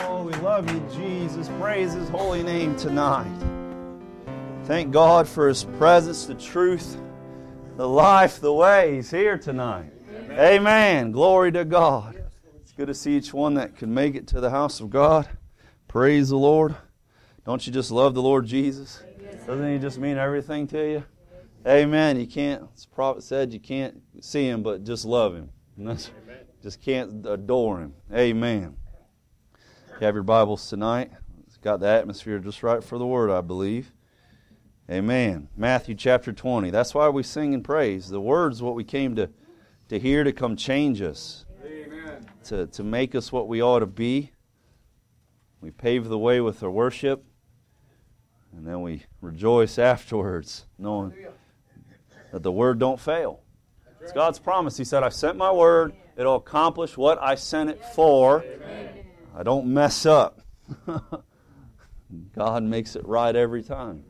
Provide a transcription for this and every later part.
Oh, we love you, Jesus. Praise His holy name tonight. Thank God for His presence, the truth, the life, the way. He's here tonight. Amen. Glory to God. It's good to see each one that can make it to the house of God. Praise the Lord. Don't you just love the Lord Jesus? Doesn't He just mean everything to you? Amen. You can't, as the prophet said, you can't see Him, but just love Him. Just can't adore Him. Amen. You have your Bibles tonight. It's got the atmosphere just right for the Word, I believe. Amen. Matthew chapter 20. That's why we sing and praise. The Word's what we came to hear, to come change us. Amen. To make us what we ought to be. We pave the way with our worship. And then we rejoice afterwards, knowing that the Word don't fail. It's God's promise. He said, I sent my Word. It'll accomplish what I sent it for. Amen. I don't mess up. God makes it right every time.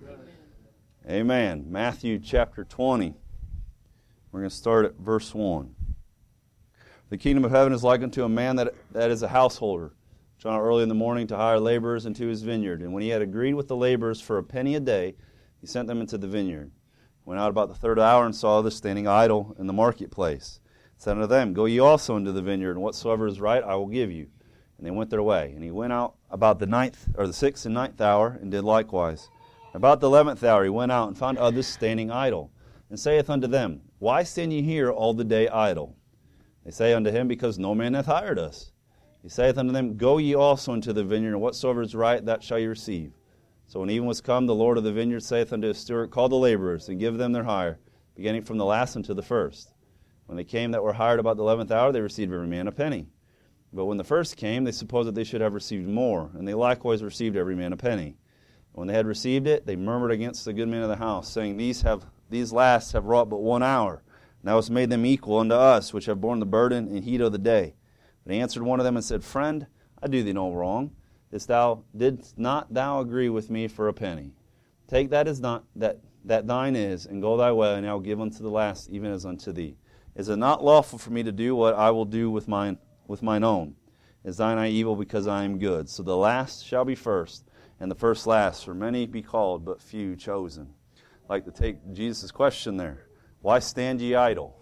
Amen. Matthew chapter 20. We're going to start at verse 1. The kingdom of heaven is like unto a man that is a householder, which went out early in the morning to hire laborers into his vineyard. And when he had agreed with the laborers for a penny a day, he sent them into the vineyard. Went out about the third hour and saw others standing idle in the marketplace. Said unto them, Go ye also into the vineyard, and whatsoever is right I will give you. And they went their way. And he went out about the sixth and ninth hour, and did likewise. About the 11th hour he went out, and found others standing idle, and saith unto them, Why stand ye here all the day idle? They say unto him, Because no man hath hired us. He saith unto them, Go ye also into the vineyard, and whatsoever is right, that shall ye receive. So when even was come, the Lord of the vineyard saith unto his steward, Call the laborers, and give them their hire, beginning from the last unto the first. When they came that were hired about the 11th hour, they received every man a penny. But when the first came, they supposed that they should have received more, and they likewise received every man a penny. When they had received it, they murmured against the good men of the house, saying, These last have wrought but 1 hour, and thou hast made them equal unto us, which have borne the burden and heat of the day. But he answered one of them and said, Friend, I do thee no wrong. Didst not thou agree with me for a penny? Take that that thine is, and go thy way, and I will give unto the last, even as unto thee. Is it not lawful for me to do what I will do with mine own? Is thine eye evil because I am good? So the last shall be first, and the first last, for many be called, but few chosen. I'd like to take Jesus' question there. Why stand ye idle?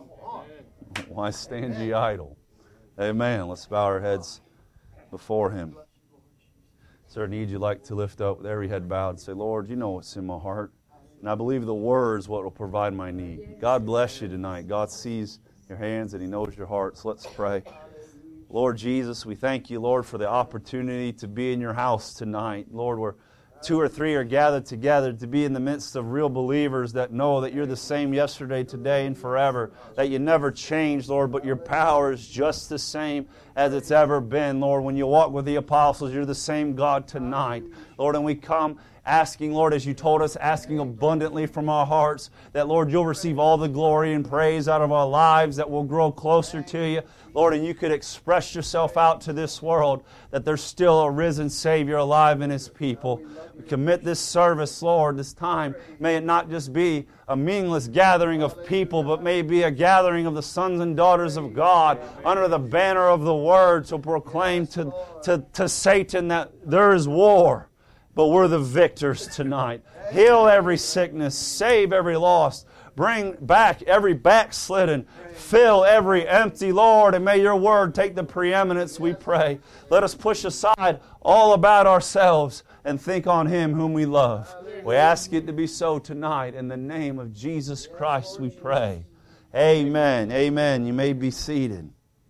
Why stand ye idle? Amen. Let's bow our heads before Him. Is there a need you'd like to lift up with every head bowed and say, Lord, you know what's in my heart. And I believe the Word is what will provide my need. God bless you tonight. God sees your hands and He knows your heart. So let's pray. Lord Jesus, we thank you, Lord, for the opportunity to be in your house tonight. Lord, where 2 or 3 are gathered together, to be in the midst of real believers that know that you're the same yesterday, today, and forever, that you never change, Lord, but your power is just the same as it's ever been, Lord. When you walk with the apostles, you're the same God tonight, Lord, and we come asking, Lord, as you told us, asking abundantly from our hearts, that, Lord, you'll receive all the glory and praise out of our lives, that we'll grow closer to you, Lord, and you could express yourself out to this world, that there's still a risen Savior alive in His people. We commit this service, Lord, this time. May it not just be a meaningless gathering of people, but may it be a gathering of the sons and daughters of God under the banner of the Word to proclaim to Satan that there is war, but we're the victors tonight. Heal every sickness, save every lost, bring back every backslidden, fill every empty, Lord, and may your Word take the preeminence, we pray. Let us push aside all about ourselves and think on Him whom we love. We ask it to be so tonight. In the name of Jesus Christ we pray. Amen. Amen. You may be seated.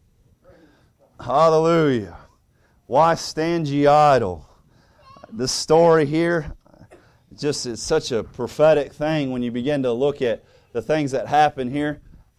Hallelujah. Why stand ye idle? This story here, it's such a prophetic thing when you begin to look at the things that happen here.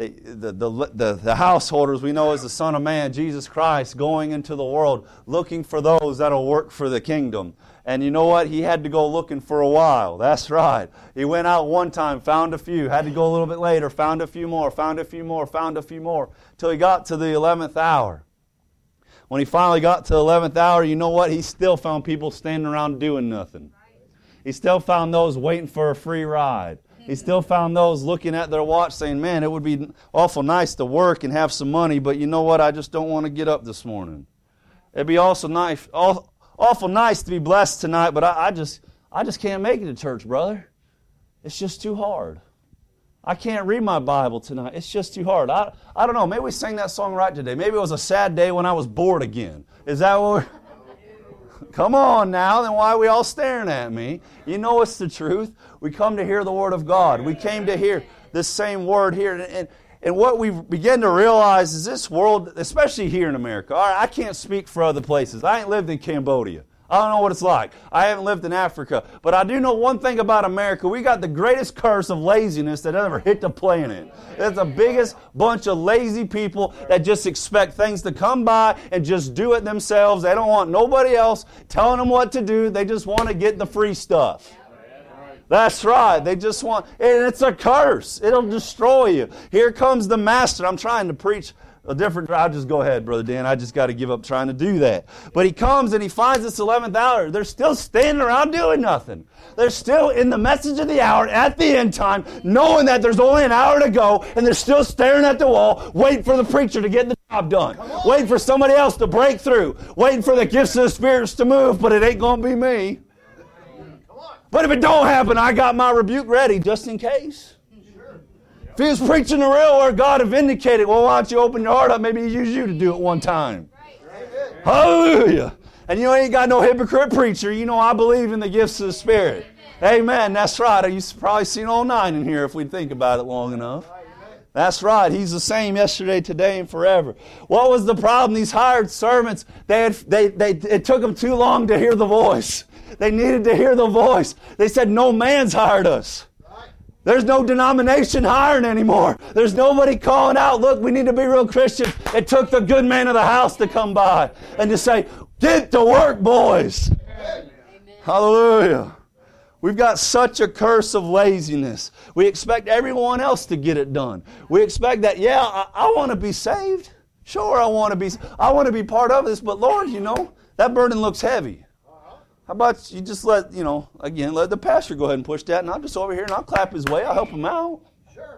The householders we know as the Son of Man, Jesus Christ, going into the world, looking for those that will work for the kingdom. And you know what? He had to go looking for a while. That's right. He went out one time, found a few, had to go a little bit later, found a few more, found a few more, found a few more, till he got to the 11th hour. When he finally got to the 11th hour, you know what? He still found people standing around doing nothing. He still found those waiting for a free ride. He still found those looking at their watch saying, man, it would be awful nice to work and have some money, but you know what? I just don't want to get up this morning. It'd be also nice, awful nice to be blessed tonight, but I just can't make it to church, brother. It's just too hard. I can't read my Bible tonight. It's just too hard. I don't know. Maybe we sang that song right today. Maybe it was a sad day when I was bored again. Is that what we're... Come on now. Then why are we all staring at me? You know it's the truth. We come to hear the Word of God. We came to hear this same Word here. And what we begin to realize is this world, especially here in America, all right, I can't speak for other places. I ain't lived in Cambodia. I don't know what it's like. I haven't lived in Africa. But I do know one thing about America. We got the greatest curse of laziness that ever hit the planet. It's the biggest bunch of lazy people that just expect things to come by and just do it themselves. They don't want nobody else telling them what to do. They just want to get the free stuff. That's right. They just want, and it's a curse. It'll destroy you. Here comes the master. I'm trying to preach a different, I'll just go ahead, Brother Dan. I just got to give up trying to do that. But he comes and he finds this 11th hour. They're still standing around doing nothing. They're still in the message of the hour at the end time, knowing that there's only an hour to go, and they're still staring at the wall, waiting for the preacher to get the job done. Waiting for somebody else to break through. Waiting for the gifts of the spirits to move, but it ain't going to be me. But if it don't happen, I got my rebuke ready just in case. If he was preaching the real word, God had vindicated. Well, why don't you open your heart up? Maybe he used you to do it one time. Hallelujah. And you ain't got no hypocrite preacher. You know I believe in the gifts of the Spirit. Amen. That's right. You've probably seen all 9 in here if we think about it long enough. That's right. He's the same yesterday, today, and forever. What was the problem? These hired servants, it took them too long to hear the voice. They needed to hear the voice. They said, no man's hired us. There's no denomination hiring anymore. There's nobody calling out, look, we need to be real Christians. It took the good man of the house to come by and to say, get to work, boys. Amen. Hallelujah. We've got such a curse of laziness. We expect everyone else to get it done. We expect that, I want to be saved. Sure, I want to be part of this, but Lord, that burden looks heavy. How about you just let the pastor go ahead and push that, and I'll just over here and I'll clap his way. I'll help him out. Sure.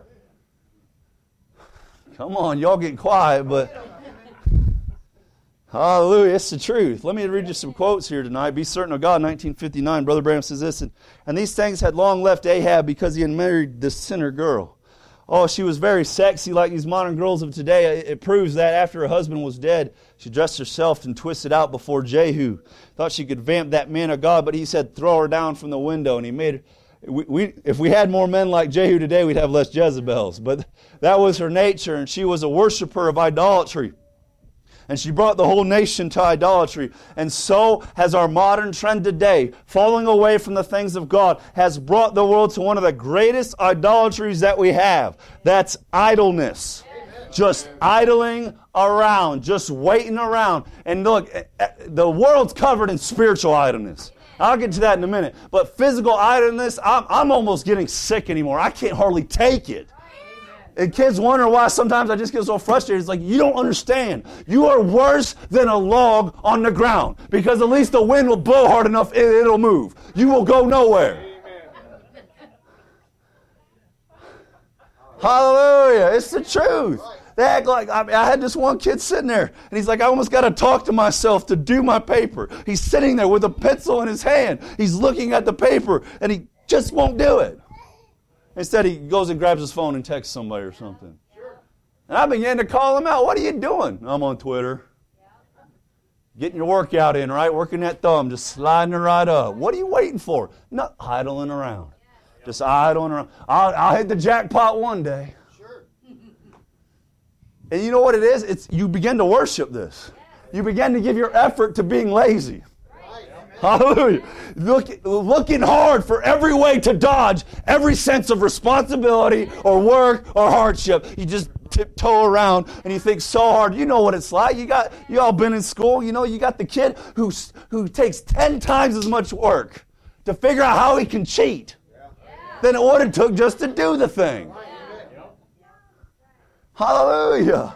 Come on, y'all getting quiet, but hallelujah, it's the truth. Let me read you some quotes here tonight. Be certain of God, 1959. Brother Branham says this, and these things had long left Ahab because he had married this sinner girl. Oh, she was very sexy like these modern girls of today. It proves that after her husband was dead, she dressed herself and twisted out before Jehu. Thought she could vamp that man of God, but he said, throw her down from the window. And he made her, if we had more men like Jehu today, we'd have less Jezebels. But that was her nature, and she was a worshiper of idolatry. And she brought the whole nation to idolatry. And so has our modern trend today, falling away from the things of God, has brought the world to one of the greatest idolatries that we have. That's idleness. Just idling around, just waiting around. And look, the world's covered in spiritual idleness. I'll get to that in a minute. But physical idleness, I'm almost getting sick anymore. I can't hardly take it. And kids wonder why sometimes I just get so frustrated. It's like, you don't understand. You are worse than a log on the ground. Because at least the wind will blow hard enough, it'll move. You will go nowhere. Hallelujah. It's the truth. They act like, I had this one kid sitting there, and he's like, I almost got to talk to myself to do my paper. He's sitting there with a pencil in his hand. He's looking at the paper, and he just won't do it. Instead, he goes and grabs his phone and texts somebody or something. And I began to call him out. What are you doing? I'm on Twitter. Getting your workout in, right? Working that thumb, just sliding it right up. What are you waiting for? Not idling around. Just idling around. I'll hit the jackpot one day. And you know what it is? It's you begin to worship this. You begin to give your effort to being lazy. Hallelujah. Looking hard for every way to dodge every sense of responsibility or work or hardship. You just tiptoe around and you think so hard. You know what it's like. You all been in school. You got the kid who takes 10 times as much work to figure out how he can cheat than what it took just to do the thing. Hallelujah.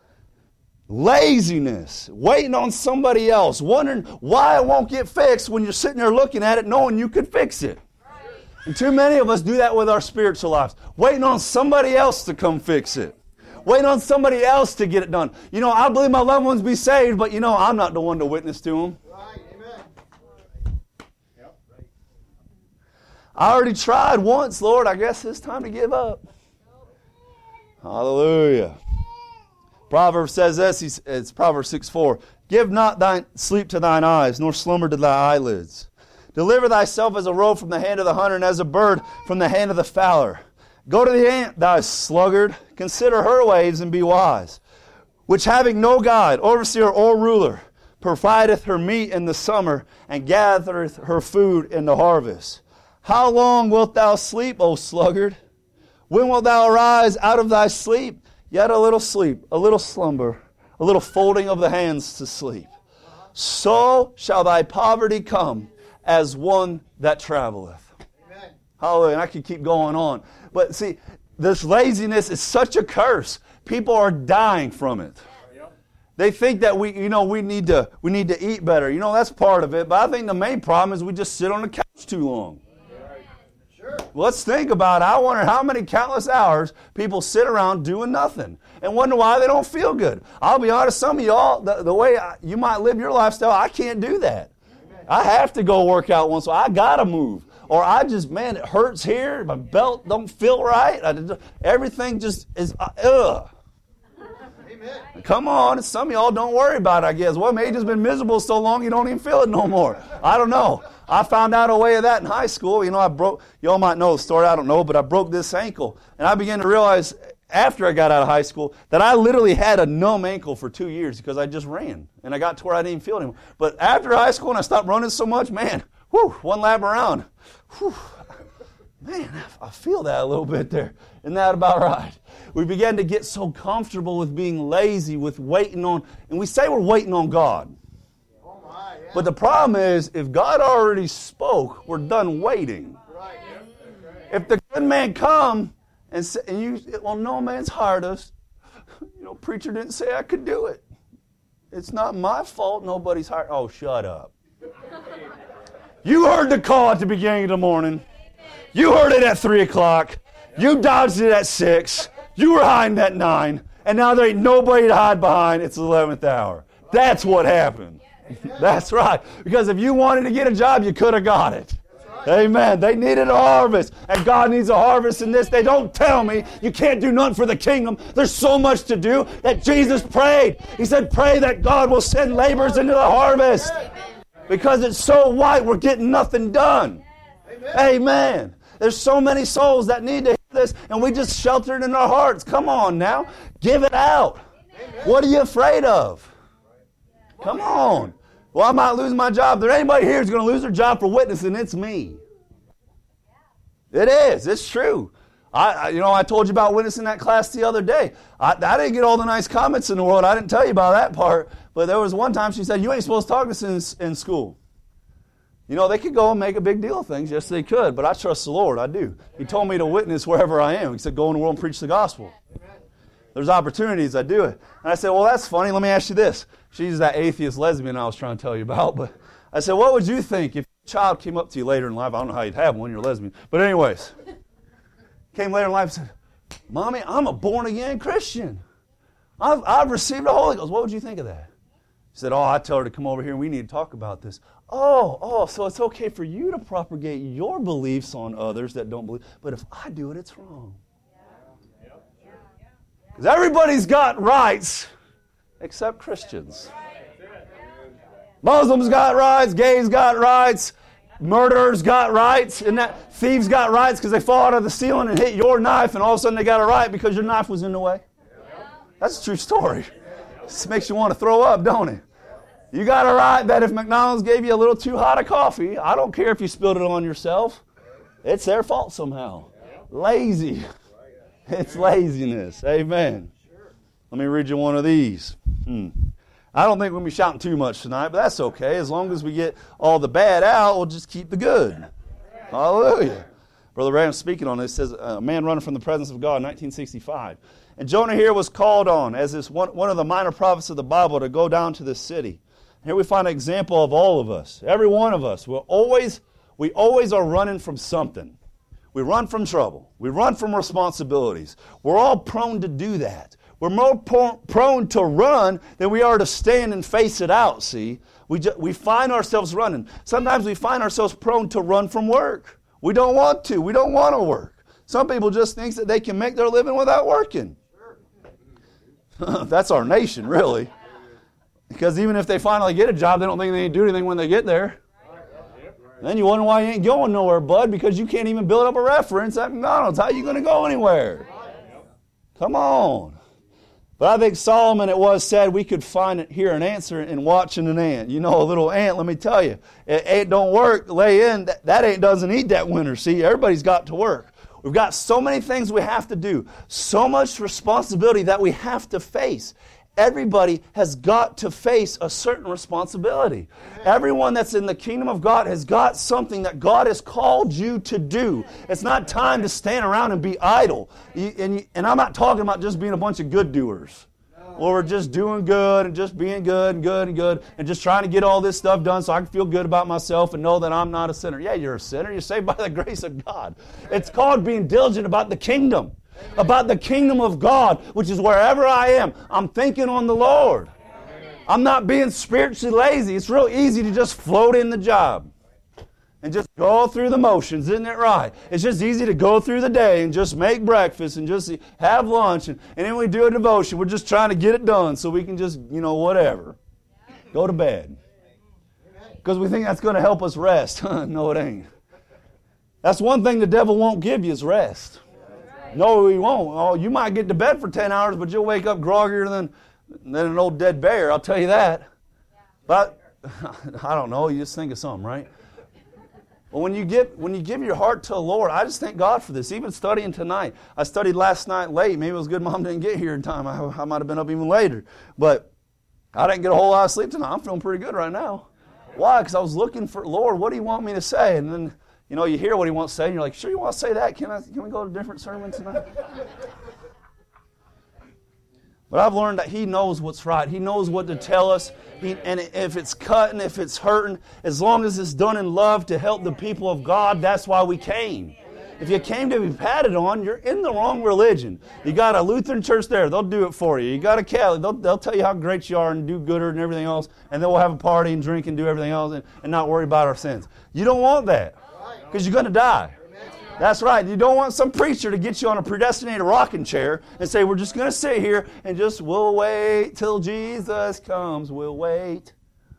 Laziness, waiting on somebody else, wondering why it won't get fixed when you're sitting there looking at it knowing you could fix it. And too many of us do that with our spiritual lives, waiting on somebody else to come fix it. Waiting on somebody else to get it done. You know, I believe my loved ones be saved, but you know, I'm not the one to witness to them. Right, amen. I already tried once, Lord. I guess it's time to give up. Hallelujah. Proverbs says this, it's Proverbs 6:4. Give not thine sleep to thine eyes, nor slumber to thy eyelids. Deliver thyself as a roe from the hand of the hunter, and as a bird from the hand of the fowler. Go to the ant, thou sluggard, consider her ways, and be wise. Which having no guide, overseer, or ruler, provideth her meat in the summer, and gathereth her food in the harvest. How long wilt thou sleep, O sluggard? When wilt thou arise out of thy sleep? Yet a little sleep, a little slumber, a little folding of the hands to sleep. So shall thy poverty come as one that traveleth. Amen. Hallelujah. And I could keep going on. But see, this laziness is such a curse. People are dying from it. They think that we need to eat better. You know, that's part of it. But I think the main problem is we just sit on the couch too long. Sure. Let's think about it. I wonder how many countless hours people sit around doing nothing and wonder why they don't feel good. I'll be honest, some of y'all, the way you might live your lifestyle, I can't do that. Amen. I have to go work out once, so I got to move. Or I just, man, it hurts here. My belt don't feel right. Everything just is, ugh. Amen. Come on, some of y'all don't worry about it, I guess. Well, maybe it's been miserable so long you don't even feel it no more. I don't know. I found out a way of that in high school. You know, y'all might know the story, I don't know, but I broke this ankle. And I began to realize after I got out of high school that I literally had a numb ankle for 2 years because I just ran. And I got to where I didn't even feel it anymore. But after high school and I stopped running so much, man, one lap around. Whew, man, I feel that a little bit there. Isn't that about right? We began to get so comfortable with being lazy, with waiting on, and we say we're waiting on God. Oh my, yeah. But the problem is, if God already spoke, we're done waiting. Right. If the good man come and say, well, no man's hired us. You know, preacher didn't say I could do it. It's not my fault. Nobody's hired. Oh, shut up. You heard the call at the beginning of the morning. You heard it at 3 o'clock. You dodged it at 6. You were hiding at 9. And now there ain't nobody to hide behind. It's the 11th hour. That's what happened. That's right. Because if you wanted to get a job, you could have got it. Amen. They needed a harvest. And God needs a harvest in this. They don't tell me you can't do nothing for the kingdom. There's so much to do that Jesus prayed. He said, pray that God will send laborers into the harvest. Because it's so white, we're getting nothing done. Amen. There's so many souls that need to hear this, and we just shelter it in our hearts. Come on now. Give it out. What are you afraid of? Come on. Well, I might lose my job. If there anybody here who's going to lose their job for witnessing, it's me. It is. It's true. I told you about witnessing that class the other day. I didn't get all the nice comments in the world. I didn't tell you about that part. But there was one time she said, you ain't supposed to talk to us in school. You know, they could go and make a big deal of things. Yes, they could. But I trust the Lord. I do. He told me to witness wherever I am. He said, go in the world and preach the gospel. There's opportunities. I do it. And I said, well, that's funny. Let me ask you this. She's that atheist lesbian I was trying to tell you about. But I said, what would you think if a child came up to you later in life? I don't know how you'd have one. You're a lesbian. But anyways, came later in life and said, Mommy, I'm a born-again Christian. I've received the Holy Ghost. What would you think of that? She said, I tell her to come over here and we need to talk about this. So it's okay for you to propagate your beliefs on others that don't believe. But if I do it, it's wrong. Because everybody's got rights except Christians. Muslims got rights, gays got rights, murderers got rights, and that thieves got rights because they fall out of the ceiling and hit your knife, and all of a sudden they got a right because your knife was in the way. That's a true story. This makes you want to throw up, don't it? You got a right that if McDonald's gave you a little too hot of coffee, I don't care if you spilled it on yourself. It's their fault somehow. Lazy. It's laziness. Amen. Let me read you one of these. I don't think we'll be shouting too much tonight, but that's okay. As long as we get all the bad out, we'll just keep the good. Hallelujah. Brother Branham speaking on this says, a man running from the presence of God in 1965. And Jonah here was called on as this one of the minor prophets of the Bible to go down to this city. Here we find an example of all of us. Every one of us. We always are running from something. We run from trouble. We run from responsibilities. We're all prone to do that. We're more prone to run than we are to stand and face it out, see? We find ourselves running. Sometimes we find ourselves prone to run from work. We don't want to. We don't want to work. Some people just think that they can make their living without working. That's our nation, really. Because even if they finally get a job, they don't think they need to do anything when they get there. Then you wonder why you ain't going nowhere, bud, because you can't even build up a reference at McDonald's. How are you going to go anywhere? Come on. But I think Solomon, it was said, we could hear an answer in watching an ant. You know, a little ant, let me tell you, it don't work, lay in, that ant doesn't eat that winter. See, everybody's got to work. We've got so many things we have to do, so much responsibility that we have to face. Everybody has got to face a certain responsibility. Everyone that's in the kingdom of God has got something that God has called you to do. It's not time to stand around and be idle. And I'm not talking about just being a bunch of good doers. Or we're just doing good and just being good and good and good and just trying to get all this stuff done so I can feel good about myself and know that I'm not a sinner. Yeah, you're a sinner. You're saved by the grace of God. It's called being diligent about the kingdom. About the kingdom of God, which is wherever I am, I'm thinking on the Lord. I'm not being spiritually lazy. It's real easy to just float in the job and just go through the motions, isn't it right? It's just easy to go through the day and just make breakfast and just have lunch and then we do a devotion. We're just trying to get it done so we can just, whatever. Go to bed. Because we think that's going to help us rest. No, it ain't. That's one thing the devil won't give you is rest. No, he won't. Oh, you might get to bed for 10 hours, but you'll wake up groggier than an old dead bear. I'll tell you that. But I don't know. You just think of something, right? But when you give your heart to the Lord, I just thank God for this. Even studying tonight, I studied last night late. Maybe it was good Mom didn't get here in time. I might have been up even later. But I didn't get a whole lot of sleep tonight. I'm feeling pretty good right now. Why? Because I was looking for, Lord, what do you want me to say? And then you hear what he wants to say, and you're like, sure you want to say that? Can we go to a different sermon tonight? But I've learned that he knows what's right. He knows what to tell us. And if it's cutting, if it's hurting, as long as it's done in love to help the people of God, that's why we came. If you came to be patted on, you're in the wrong religion. You got a Lutheran church there, they'll do it for you. You got a Catholic, they'll tell you how great you are and do gooder and everything else, and then we'll have a party and drink and do everything else and not worry about our sins. You don't want that. Because you're going to die. That's right. You don't want some preacher to get you on a predestinated rocking chair and say, we're just going to sit here and we'll wait till Jesus comes. We'll wait.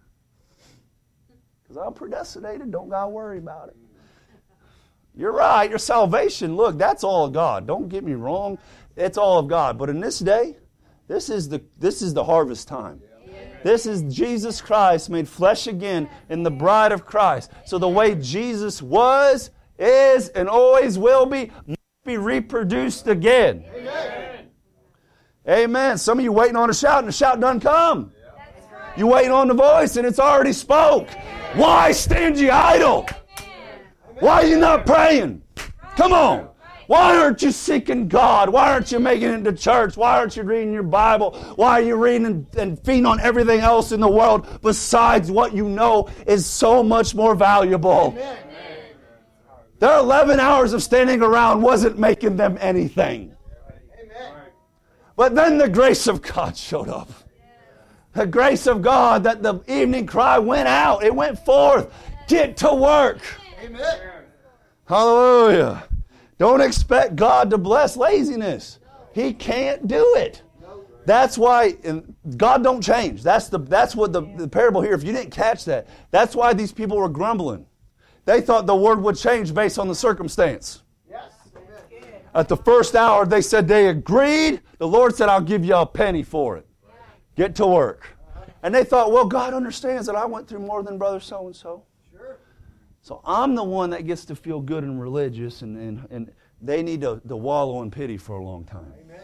Because I'm predestinated. Don't God worry about it. You're right. Your salvation, look, that's all of God. Don't get me wrong. It's all of God. But in this day, this is the harvest time. This is Jesus Christ made flesh again in the bride of Christ. So the way Jesus was, is, and always will be, must be reproduced again. Amen. Amen. Some of you waiting on a shout, and the shout doesn't come. Right. You waiting on the voice, and it's already spoke. Amen. Why stand ye idle? Amen. Why are you not praying? Come on. Why aren't you seeking God? Why aren't you making it to church? Why aren't you reading your Bible? Why are you reading and feeding on everything else in the world besides what you know is so much more valuable? Amen. Their 11 hours of standing around wasn't making them anything. Amen. But then the grace of God showed up. The grace of God, that the evening cry went out. It went forth. Get to work. Amen. Hallelujah. Don't expect God to bless laziness. He can't do it. That's why God don't change. That's what the parable here, if you didn't catch that, that's why these people were grumbling. They thought the word would change based on the circumstance. Yes. At the first hour, they said they agreed. The Lord said, I'll give you a penny for it. Get to work. And they thought, well, God understands that I went through more than brother so-and-so. So I'm the one that gets to feel good and religious, and they need to wallow in pity for a long time. Amen.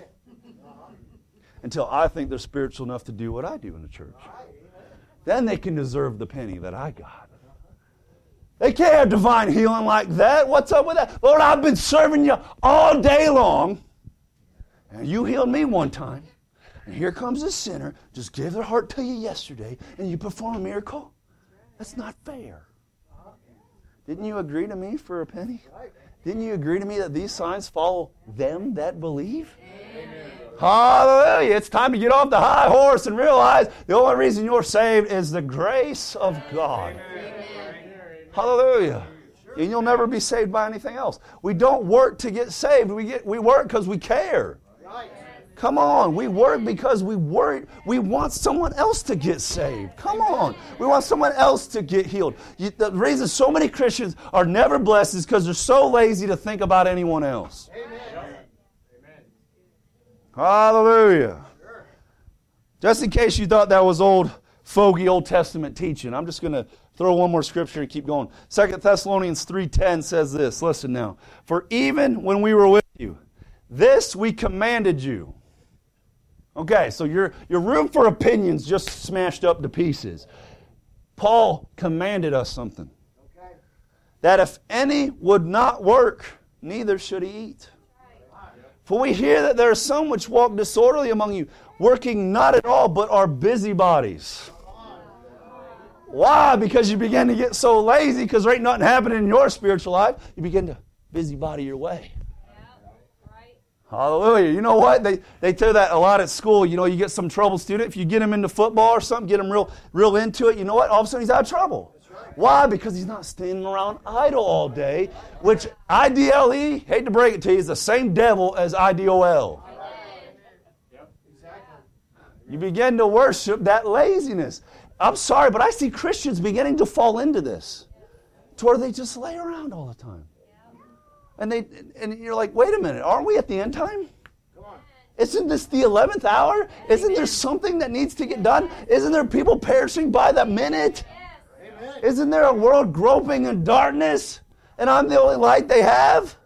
Until I think they're spiritual enough to do what I do in the church. Then they can deserve the penny that I got. They can't have divine healing like that. What's up with that? Lord, I've been serving you all day long, and you healed me one time. And here comes a sinner, just gave their heart to you yesterday, and you perform a miracle? That's not fair. Didn't you agree to me for a penny? Didn't you agree to me that these signs follow them that believe? Amen. Hallelujah. It's time to get off the high horse and realize the only reason you're saved is the grace of God. Hallelujah. And you'll never be saved by anything else. We don't work to get saved. We work because we care. Come on. We work because we want someone else to get saved. Come on. We want someone else to get healed. The reason so many Christians are never blessed is because they're so lazy to think about anyone else. Hallelujah. Just in case you thought that was old fogey Old Testament teaching, I'm just going to throw one more scripture and keep going. 2 Thessalonians 3:10 says this. Listen now. For even when we were with you, this we commanded you. Okay, so your room for opinions just smashed up to pieces. Paul commanded us something. That if any would not work, neither should he eat. For we hear that there are some which walk disorderly among you, working not at all, but are busybodies. Why? Because you begin to get so lazy, because there ain't nothing happening in your spiritual life. You begin to busybody your way. Hallelujah. You know what? They tell that a lot at school. You know, you get some troubled student. If you get him into football or something, get him real into it, you know what? All of a sudden he's out of trouble. Why? Because he's not standing around idle all day, which IDLE, hate to break it to you, is the same devil as IDOL. You begin to worship that laziness. I'm sorry, but I see Christians beginning to fall into this, to where they just lay around all the time. And you're like, wait a minute, aren't we at the end time? Isn't this the 11th hour? Isn't there something that needs to get done? Isn't there people perishing by the minute? Isn't there a world groping in darkness? And I'm the only light they have?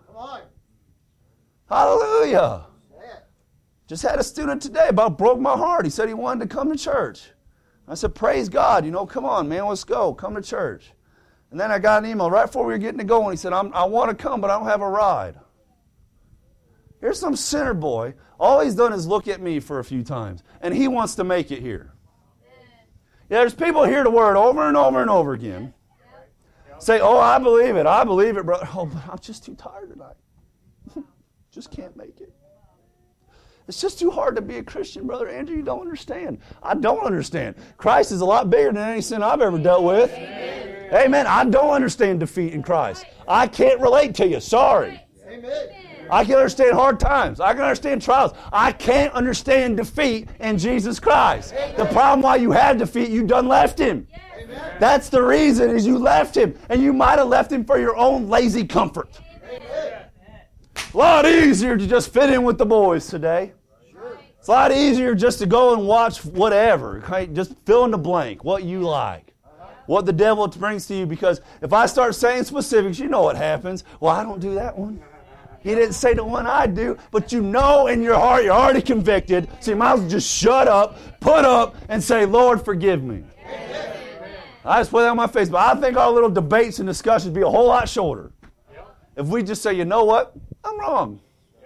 Hallelujah. Just had a student today about broke my heart. He said he wanted to come to church. I said, praise God. You know, come on, man, let's go. Come to church. And then I got an email right before we were getting to go, and he said, I want to come, but I don't have a ride. Here's some sinner boy. All he's done is look at me for a few times, and he wants to make it here. Yeah, there's people hear the word over and over and over again. Say, oh, I believe it, brother. Oh, but I'm just too tired tonight. Just can't make it. It's just too hard to be a Christian, Brother Andrew. You don't understand. I don't understand. Christ is a lot bigger than any sin I've ever dealt with. Amen. I don't understand defeat in Christ. I can't relate to you. Sorry. Amen. I can understand hard times. I can understand trials. I can't understand defeat in Jesus Christ. The problem why you have defeat, you done left Him. That's the reason is you left Him. And you might have left Him for your own lazy comfort. A lot easier to just fit in with the boys today. It's a lot easier just to go and watch whatever. Okay? Just fill in the blank, what you like. What the devil brings to you. Because if I start saying specifics, you know what happens. Well, I don't do that one. He didn't say the one I do, but you know in your heart, you're already convicted, so you might as well just shut up, put up, and say, Lord, forgive me. Amen. I just put that on my face, but I think our little debates and discussions would be a whole lot shorter if we just say, you know what, I'm wrong.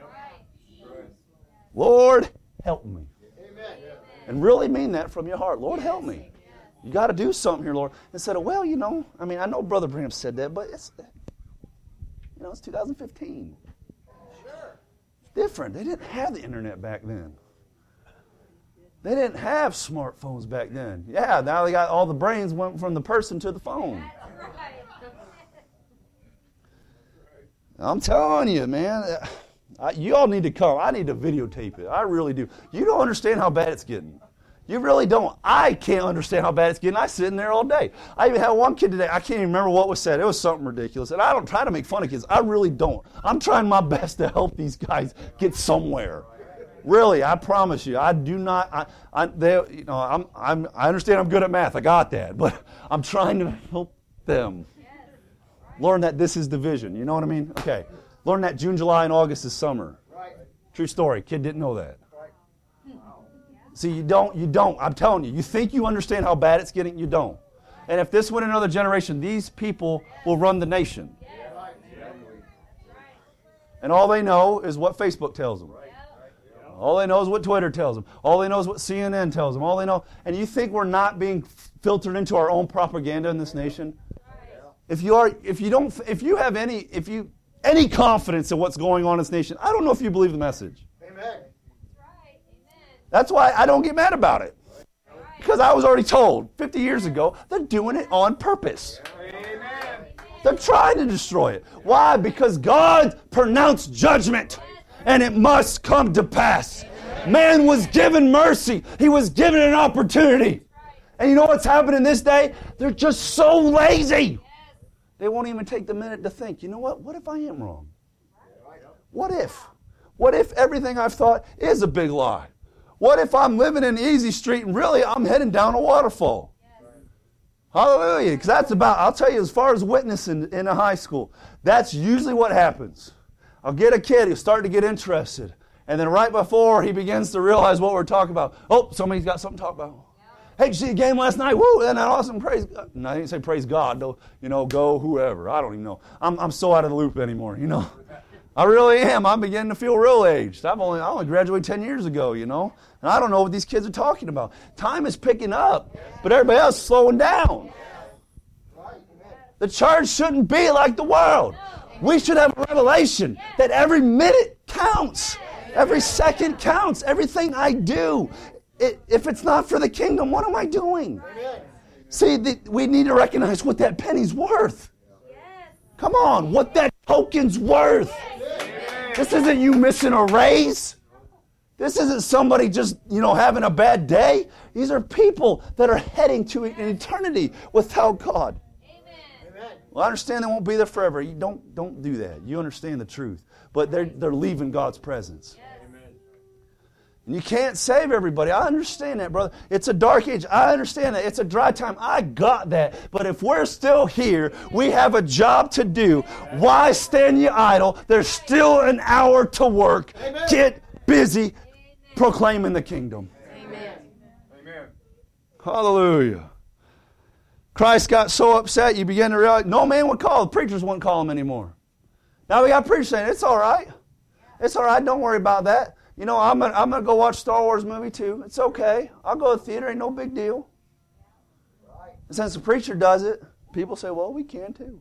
Lord, help me. Amen. And really mean that from your heart. Lord, help me. You got to do something here, Lord. Instead of, well, you know, I mean, I know Brother Branham said that, but it's 2015. Different. They didn't have the internet back then. They didn't have smartphones back then. Yeah, now they got all the brains went from the person to the phone. I'm telling you, man, you all need to come. I need to videotape it. I really do. You don't understand how bad it's getting. You really don't. I can't understand how bad it's getting. I sit in there all day. I even had one kid today. I can't even remember what was said. It was something ridiculous. And I don't try to make fun of kids. I really don't. I'm trying my best to help these guys get somewhere. Really, I promise you. I do not. I understand I'm good at math. I got that. But I'm trying to help them learn that this is division. You know what I mean? Okay. Learn that June, July, and August is summer. True story. Kid didn't know that. See, you don't. I'm telling you. You think you understand how bad it's getting, you don't. And if this went another generation, these people will run the nation. And all they know is what Facebook tells them. All they know is what Twitter tells them. All they know is what CNN tells them. All they know. And you think we're not being filtered into our own propaganda in this nation? If you have any confidence in what's going on in this nation, I don't know if you believe the message. Amen. That's why I don't get mad about it. Because I was already told 50 years ago, they're doing it on purpose. They're trying to destroy it. Why? Because God pronounced judgment, and it must come to pass. Man was given mercy. He was given an opportunity. And you know what's happening this day? They're just so lazy. They won't even take the minute to think, you know what? What if I am wrong? What if? What if everything I've thought is a big lie? What if I'm living in Easy Street and really I'm heading down a waterfall? Hallelujah. Because that's about, I'll tell you, as far as witnessing in a high school, that's usually what happens. I'll get a kid who's starting to get interested. And then right before he begins to realize what we're talking about, oh, somebody's got something to talk about. Hey, did you see the game last night? Woo, isn't that awesome? Praise God. No, I didn't say praise God. Though, go whoever. I don't even know. I'm so out of the loop anymore, I really am. I'm beginning to feel real aged. I only graduated 10 years ago, And I don't know what these kids are talking about. Time is picking up, but everybody else is slowing down. The church shouldn't be like the world. We should have a revelation that every minute counts. Every second counts. Everything I do. If it's not for the kingdom, what am I doing? See, we need to recognize what that penny's worth. Come on, what that token's worth. This isn't you missing a raise. This isn't somebody just, having a bad day. These are people that are heading to an eternity without God. Amen. Well, I understand they won't be there forever. You don't do that. You understand the truth. But they're leaving God's presence. And you can't save everybody. I understand that, brother. It's a dark age. I understand that. It's a dry time. I got that. But if we're still here, we have a job to do. Why stand ye idle? There's still an hour to work. Amen. Get busy proclaiming the kingdom. Amen. Amen. Hallelujah. Christ got so upset, you begin to realize no man would call. The preachers wouldn't call him anymore. Now we got preachers saying, it's all right. It's all right. Don't worry about that. I'm gonna go watch Star Wars movie too. It's okay. I'll go to the theater. Ain't no big deal. And since the preacher does it, people say, well, we can too.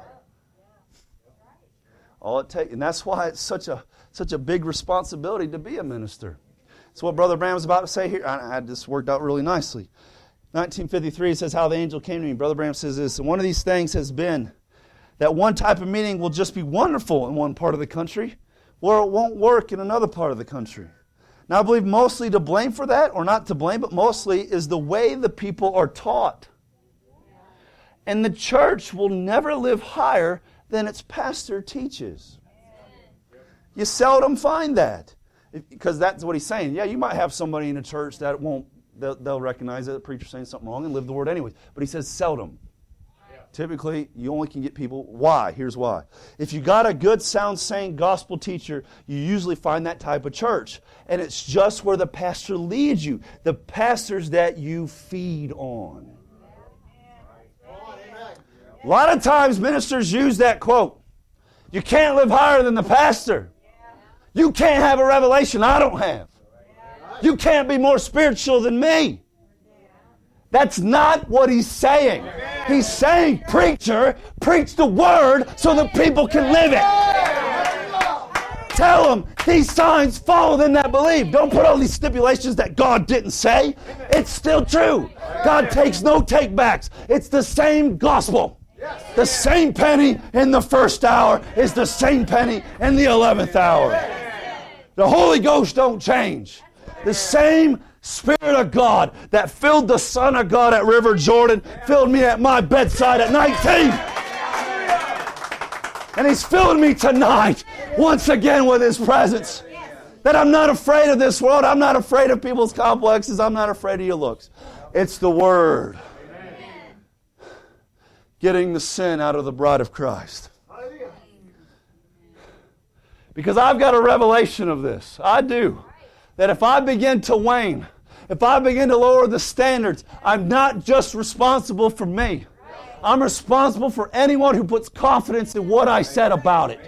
All it takes, and that's why it's such a big responsibility to be a minister. It's what Brother Branham was about to say here. I had this worked out really nicely. 1953, it says how the angel came to me. Brother Branham says this, and one of these things has been that one type of meeting will just be wonderful in one part of the country, or it won't work in another part of the country. Now, I believe mostly to blame for that, or not to blame, but mostly is the way the people are taught. And the church will never live higher than its pastor teaches. You seldom find that. Because that's what he's saying. Yeah, you might have somebody in a church that they'll recognize that the preacher's saying something wrong and live the word anyways. But he says seldom. Typically, you only can get people. Why? Here's why. If you got a good, sound, sane gospel teacher, you usually find that type of church. And it's just where the pastor leads you. The pastors that you feed on. A lot of times ministers use that quote. You can't live higher than the pastor. You can't have a revelation I don't have. You can't be more spiritual than me. That's not what he's saying. He's saying, preacher, preach the word so that people can live it. Tell them these signs follow them that believe. Don't put all these stipulations that God didn't say. It's still true. God takes no takebacks. It's the same gospel. The same penny in the first hour is the same penny in the 11th hour. The Holy Ghost don't change. The same Spirit of God that filled the Son of God at River Jordan filled me at my bedside at 19. And He's filling me tonight once again with His presence. That I'm not afraid of this world. I'm not afraid of people's complexes. I'm not afraid of your looks. It's the Word. Getting the sin out of the bride of Christ. Because I've got a revelation of this. I do. That if I begin to wane, if I begin to lower the standards, I'm not just responsible for me. I'm responsible for anyone who puts confidence in what I said about it.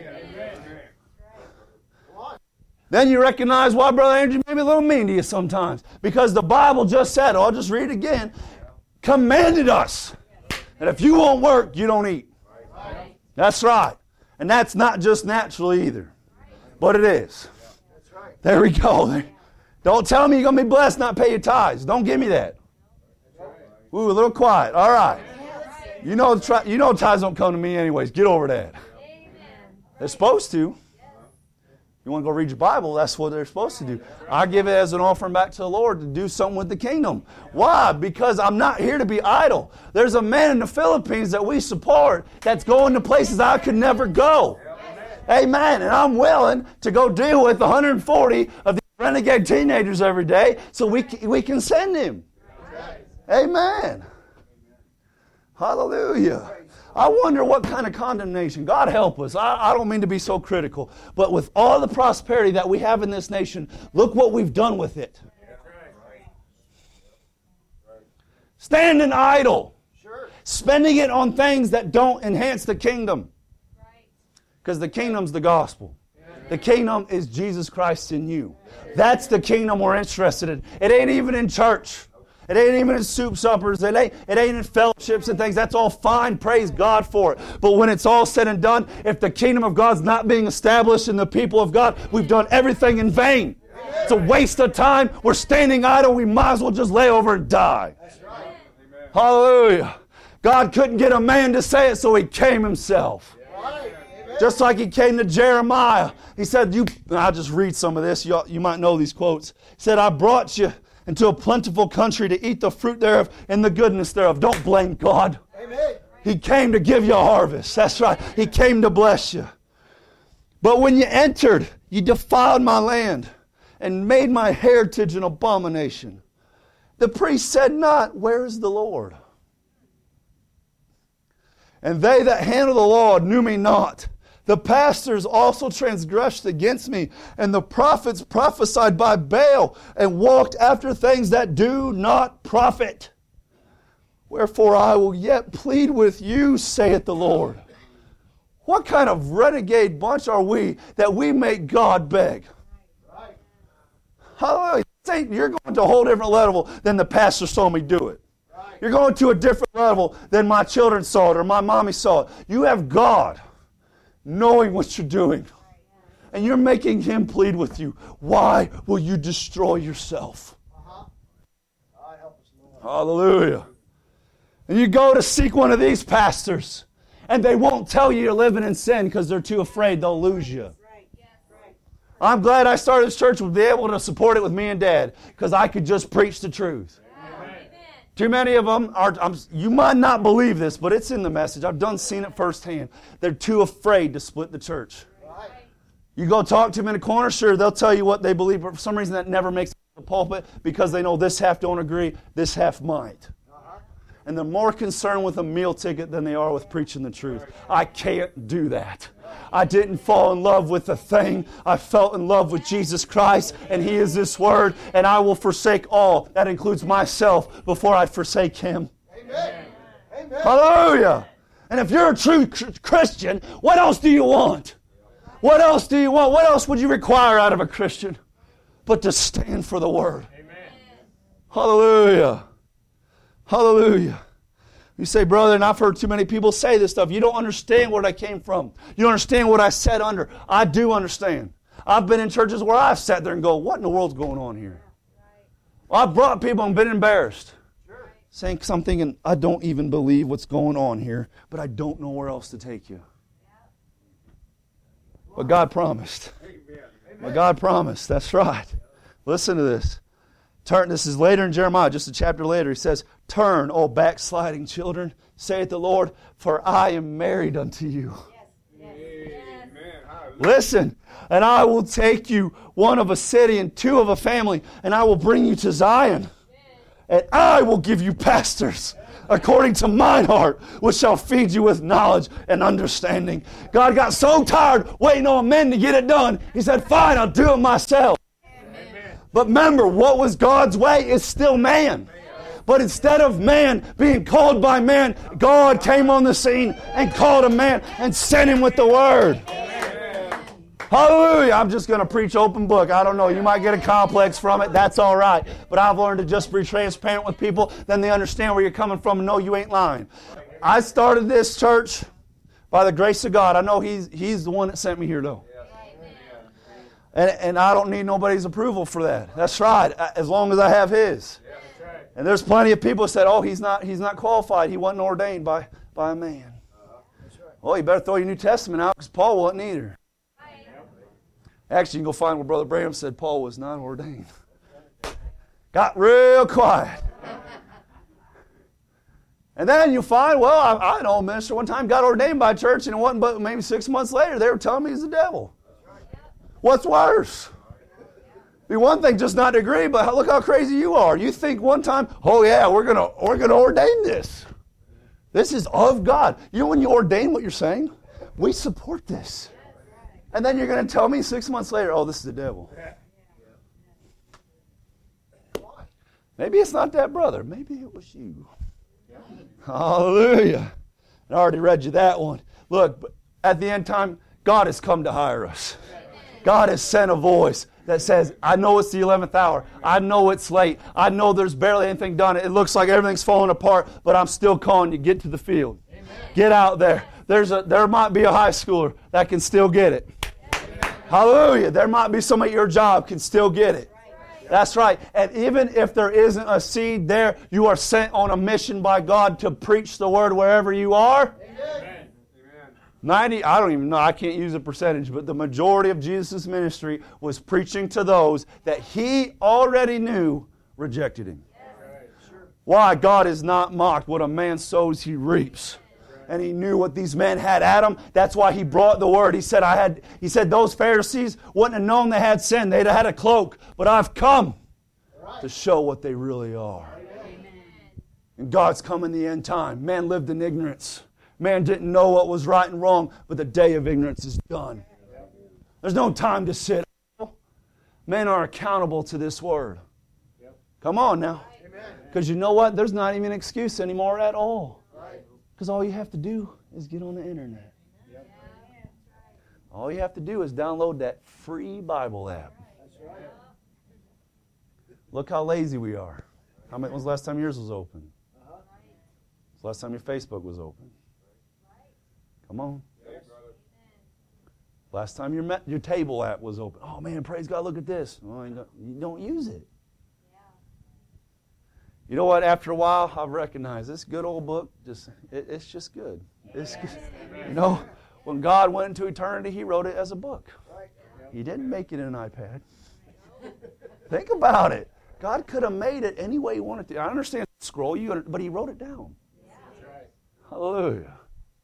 Then you recognize why Brother Andrew may be a little mean to you sometimes. Because the Bible just said, I'll just read it again, commanded us that if you won't work, you don't eat. That's right. And that's not just natural either. But it is. There we go. Don't tell me you're going to be blessed, not pay your tithes. Don't give me that. Ooh, a little quiet. All right. You know tithes don't come to me anyways. Get over that. They're supposed to. You want to go read your Bible, that's what they're supposed to do. I give it as an offering back to the Lord to do something with the kingdom. Why? Because I'm not here to be idle. There's a man in the Philippines that we support that's going to places I could never go. Amen. And I'm willing to go deal with 140 of these renegade teenagers every day so we can send him. Amen. Hallelujah. I wonder what kind of condemnation. God help us. I don't mean to be so critical. But with all the prosperity that we have in this nation, look what we've done with it. Standing idle. Spending it on things that don't enhance the kingdom. Because the kingdom's the gospel. The kingdom is Jesus Christ in you. That's the kingdom we're interested in. It ain't even in church. It ain't even in soup suppers. It ain't in fellowships and things. That's all fine. Praise God for it. But when it's all said and done, if the kingdom of God's not being established in the people of God, we've done everything in vain. It's a waste of time. We're standing idle. We might as well just lay over and die. That's right. Hallelujah. God couldn't get a man to say it, so he came himself. Just like he came to Jeremiah. He said, I'll just read some of this. You might know these quotes. He said, I brought you into a plentiful country to eat the fruit thereof and the goodness thereof. Don't blame God. Amen. He came to give you a harvest. That's right. He came to bless you. But when you entered, you defiled my land and made my heritage an abomination. The priest said not, where is the Lord? And they that handle the law knew me not. The pastors also transgressed against me, and the prophets prophesied by Baal, and walked after things that do not profit. Wherefore I will yet plead with you, saith the Lord. What kind of renegade bunch are we that we make God beg? Hallelujah. You're going to a whole different level than the pastor saw me do it. You're going to a different level than my children saw it or my mommy saw it. You have God knowing what you're doing. And you're making him plead with you. Why will you destroy yourself? Hallelujah. And you go to seek one of these pastors, and they won't tell you you're living in sin because they're too afraid they'll lose you. I'm glad I started this church to be able to support it with me and Dad because I could just preach the truth. Too many of them you might not believe this, but it's in the message. I've seen it firsthand. They're too afraid to split the church. You go talk to them in a corner, sure, they'll tell you what they believe, but for some reason that never makes it to the pulpit because they know this half don't agree, this half might. And they're more concerned with a meal ticket than they are with preaching the truth. I can't do that. I didn't fall in love with a thing. I fell in love with Jesus Christ, and He is this Word, and I will forsake all. That includes myself before I forsake Him. Amen. Amen. Hallelujah. And if you're a true Christian, what else do you want? What else do you want? What else would you require out of a Christian but to stand for the Word? Amen. Hallelujah. Hallelujah. You say, brother, and I've heard too many people say this stuff. You don't understand where I came from. You don't understand what I sat under. I do understand. I've been in churches where I've sat there and go, what in the world's going on here? Well, I've brought people and been embarrassed. Saying something and I don't even believe what's going on here, but I don't know where else to take you. But God promised. But God promised. That's right. Listen to this. This is later in Jeremiah, just a chapter later. He says, turn, O backsliding children, saith the Lord, for I am married unto you. Yes. Yes. Listen, and I will take you one of a city and two of a family, and I will bring you to Zion. And I will give you pastors according to mine heart, which shall feed you with knowledge and understanding. God got so tired waiting on men to get it done. He said, fine, I'll do it myself. But remember, what was God's way is still man. But instead of man being called by man, God came on the scene and called a man and sent him with the Word. Hallelujah. I'm just going to preach open book. I don't know. You might get a complex from it. That's all right. But I've learned to just be transparent with people. Then they understand where you're coming from and know you ain't lying. I started this church by the grace of God. I know He's the one that sent me here, though. And I don't need nobody's approval for that. That's right, as long as I have His. Yeah, that's right. And there's plenty of people who said, oh, he's not qualified. He wasn't ordained by a man. That's right. Well, you better throw your New Testament out because Paul wasn't either. Actually, you can go find where Brother Branham said Paul was not ordained. Got real quiet. And then you'll find, well, I know a minister one time got ordained by a church, and it wasn't but maybe 6 months later they were telling me he's the devil. What's worse? It'd be one thing just not to agree, but look how crazy you are. You think one time, oh yeah, we're gonna ordain this. This is of God. You know when you ordain what you're saying? We support this. And then you're going to tell me 6 months later, oh, this is the devil. Maybe it's not that brother. Maybe it was you. Hallelujah. I already read you that one. Look, at the end time, God has come to hire us. God has sent a voice that says, I know it's the 11th hour. I know it's late. I know there's barely anything done. It looks like everything's falling apart, but I'm still calling you. Get to the field. Amen. Get out there. There might be a high schooler that can still get it. Amen. Hallelujah. There might be somebody at your job can still get it. That's right. And even if there isn't a seed there, you are sent on a mission by God to preach the word wherever you are. Amen. 90, I don't even know, I can't use a percentage, but the majority of Jesus' ministry was preaching to those that He already knew rejected Him. Why? God is not mocked. What a man sows, he reaps. And He knew what these men had at Him. That's why He brought the word. He said those Pharisees wouldn't have known they had sin. They'd have had a cloak. But I've come to show what they really are. And God's come in the end time. Man lived in ignorance. Man didn't know what was right and wrong, but the day of ignorance is done. There's no time to sit. Men are accountable to this word. Come on now. Because you know what? There's not even an excuse anymore at all. Because all you have to do is get on the internet. All you have to do is download that free Bible app. Look how lazy we are. When was the last time yours was open? When was the last time your Facebook was open? Come on. Last time your table app was open. Oh man, praise God, look at this. Well, you don't use it. You know what? After a while, I've recognized this good old book, it's just good. It's good. You know, when God went into eternity, He wrote it as a book. He didn't make it in an iPad. Think about it. God could have made it any way He wanted to. I understand scroll, but He wrote it down. Hallelujah.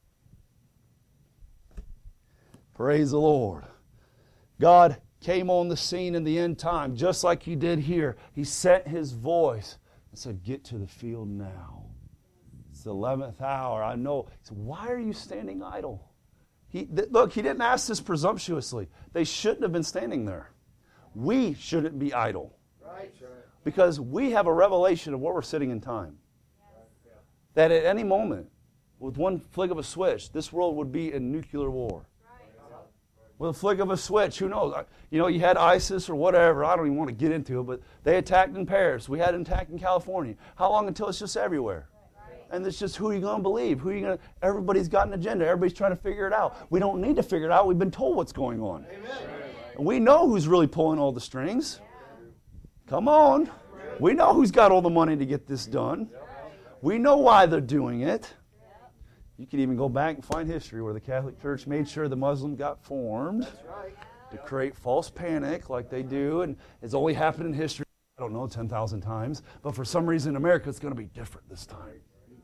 Praise the Lord. God came on the scene in the end time, just like He did here. He sent His voice and said, get to the field now. It's the 11th hour. I know. He said, why are you standing idle? Look, He didn't ask this presumptuously. They shouldn't have been standing there. We shouldn't be idle. Because we have a revelation of where we're sitting in time. That at any moment, with one flick of a switch, this world would be in nuclear war. With a flick of a switch, who knows? You know, you had ISIS or whatever. I don't even want to get into it, but they attacked in Paris. We had an attack in California. How long until it's just everywhere? And it's just who are you going to believe? Everybody's got an agenda. Everybody's trying to figure it out. We don't need to figure it out. We've been told what's going on. And we know who's really pulling all the strings. Come on. We know who's got all the money to get this done. We know why they're doing it. You can even go back and find history where the Catholic Church made sure the Muslim got formed to create false panic like they do. And it's only happened in history, I don't know, 10,000 times. But for some reason in America, it's going to be different this time.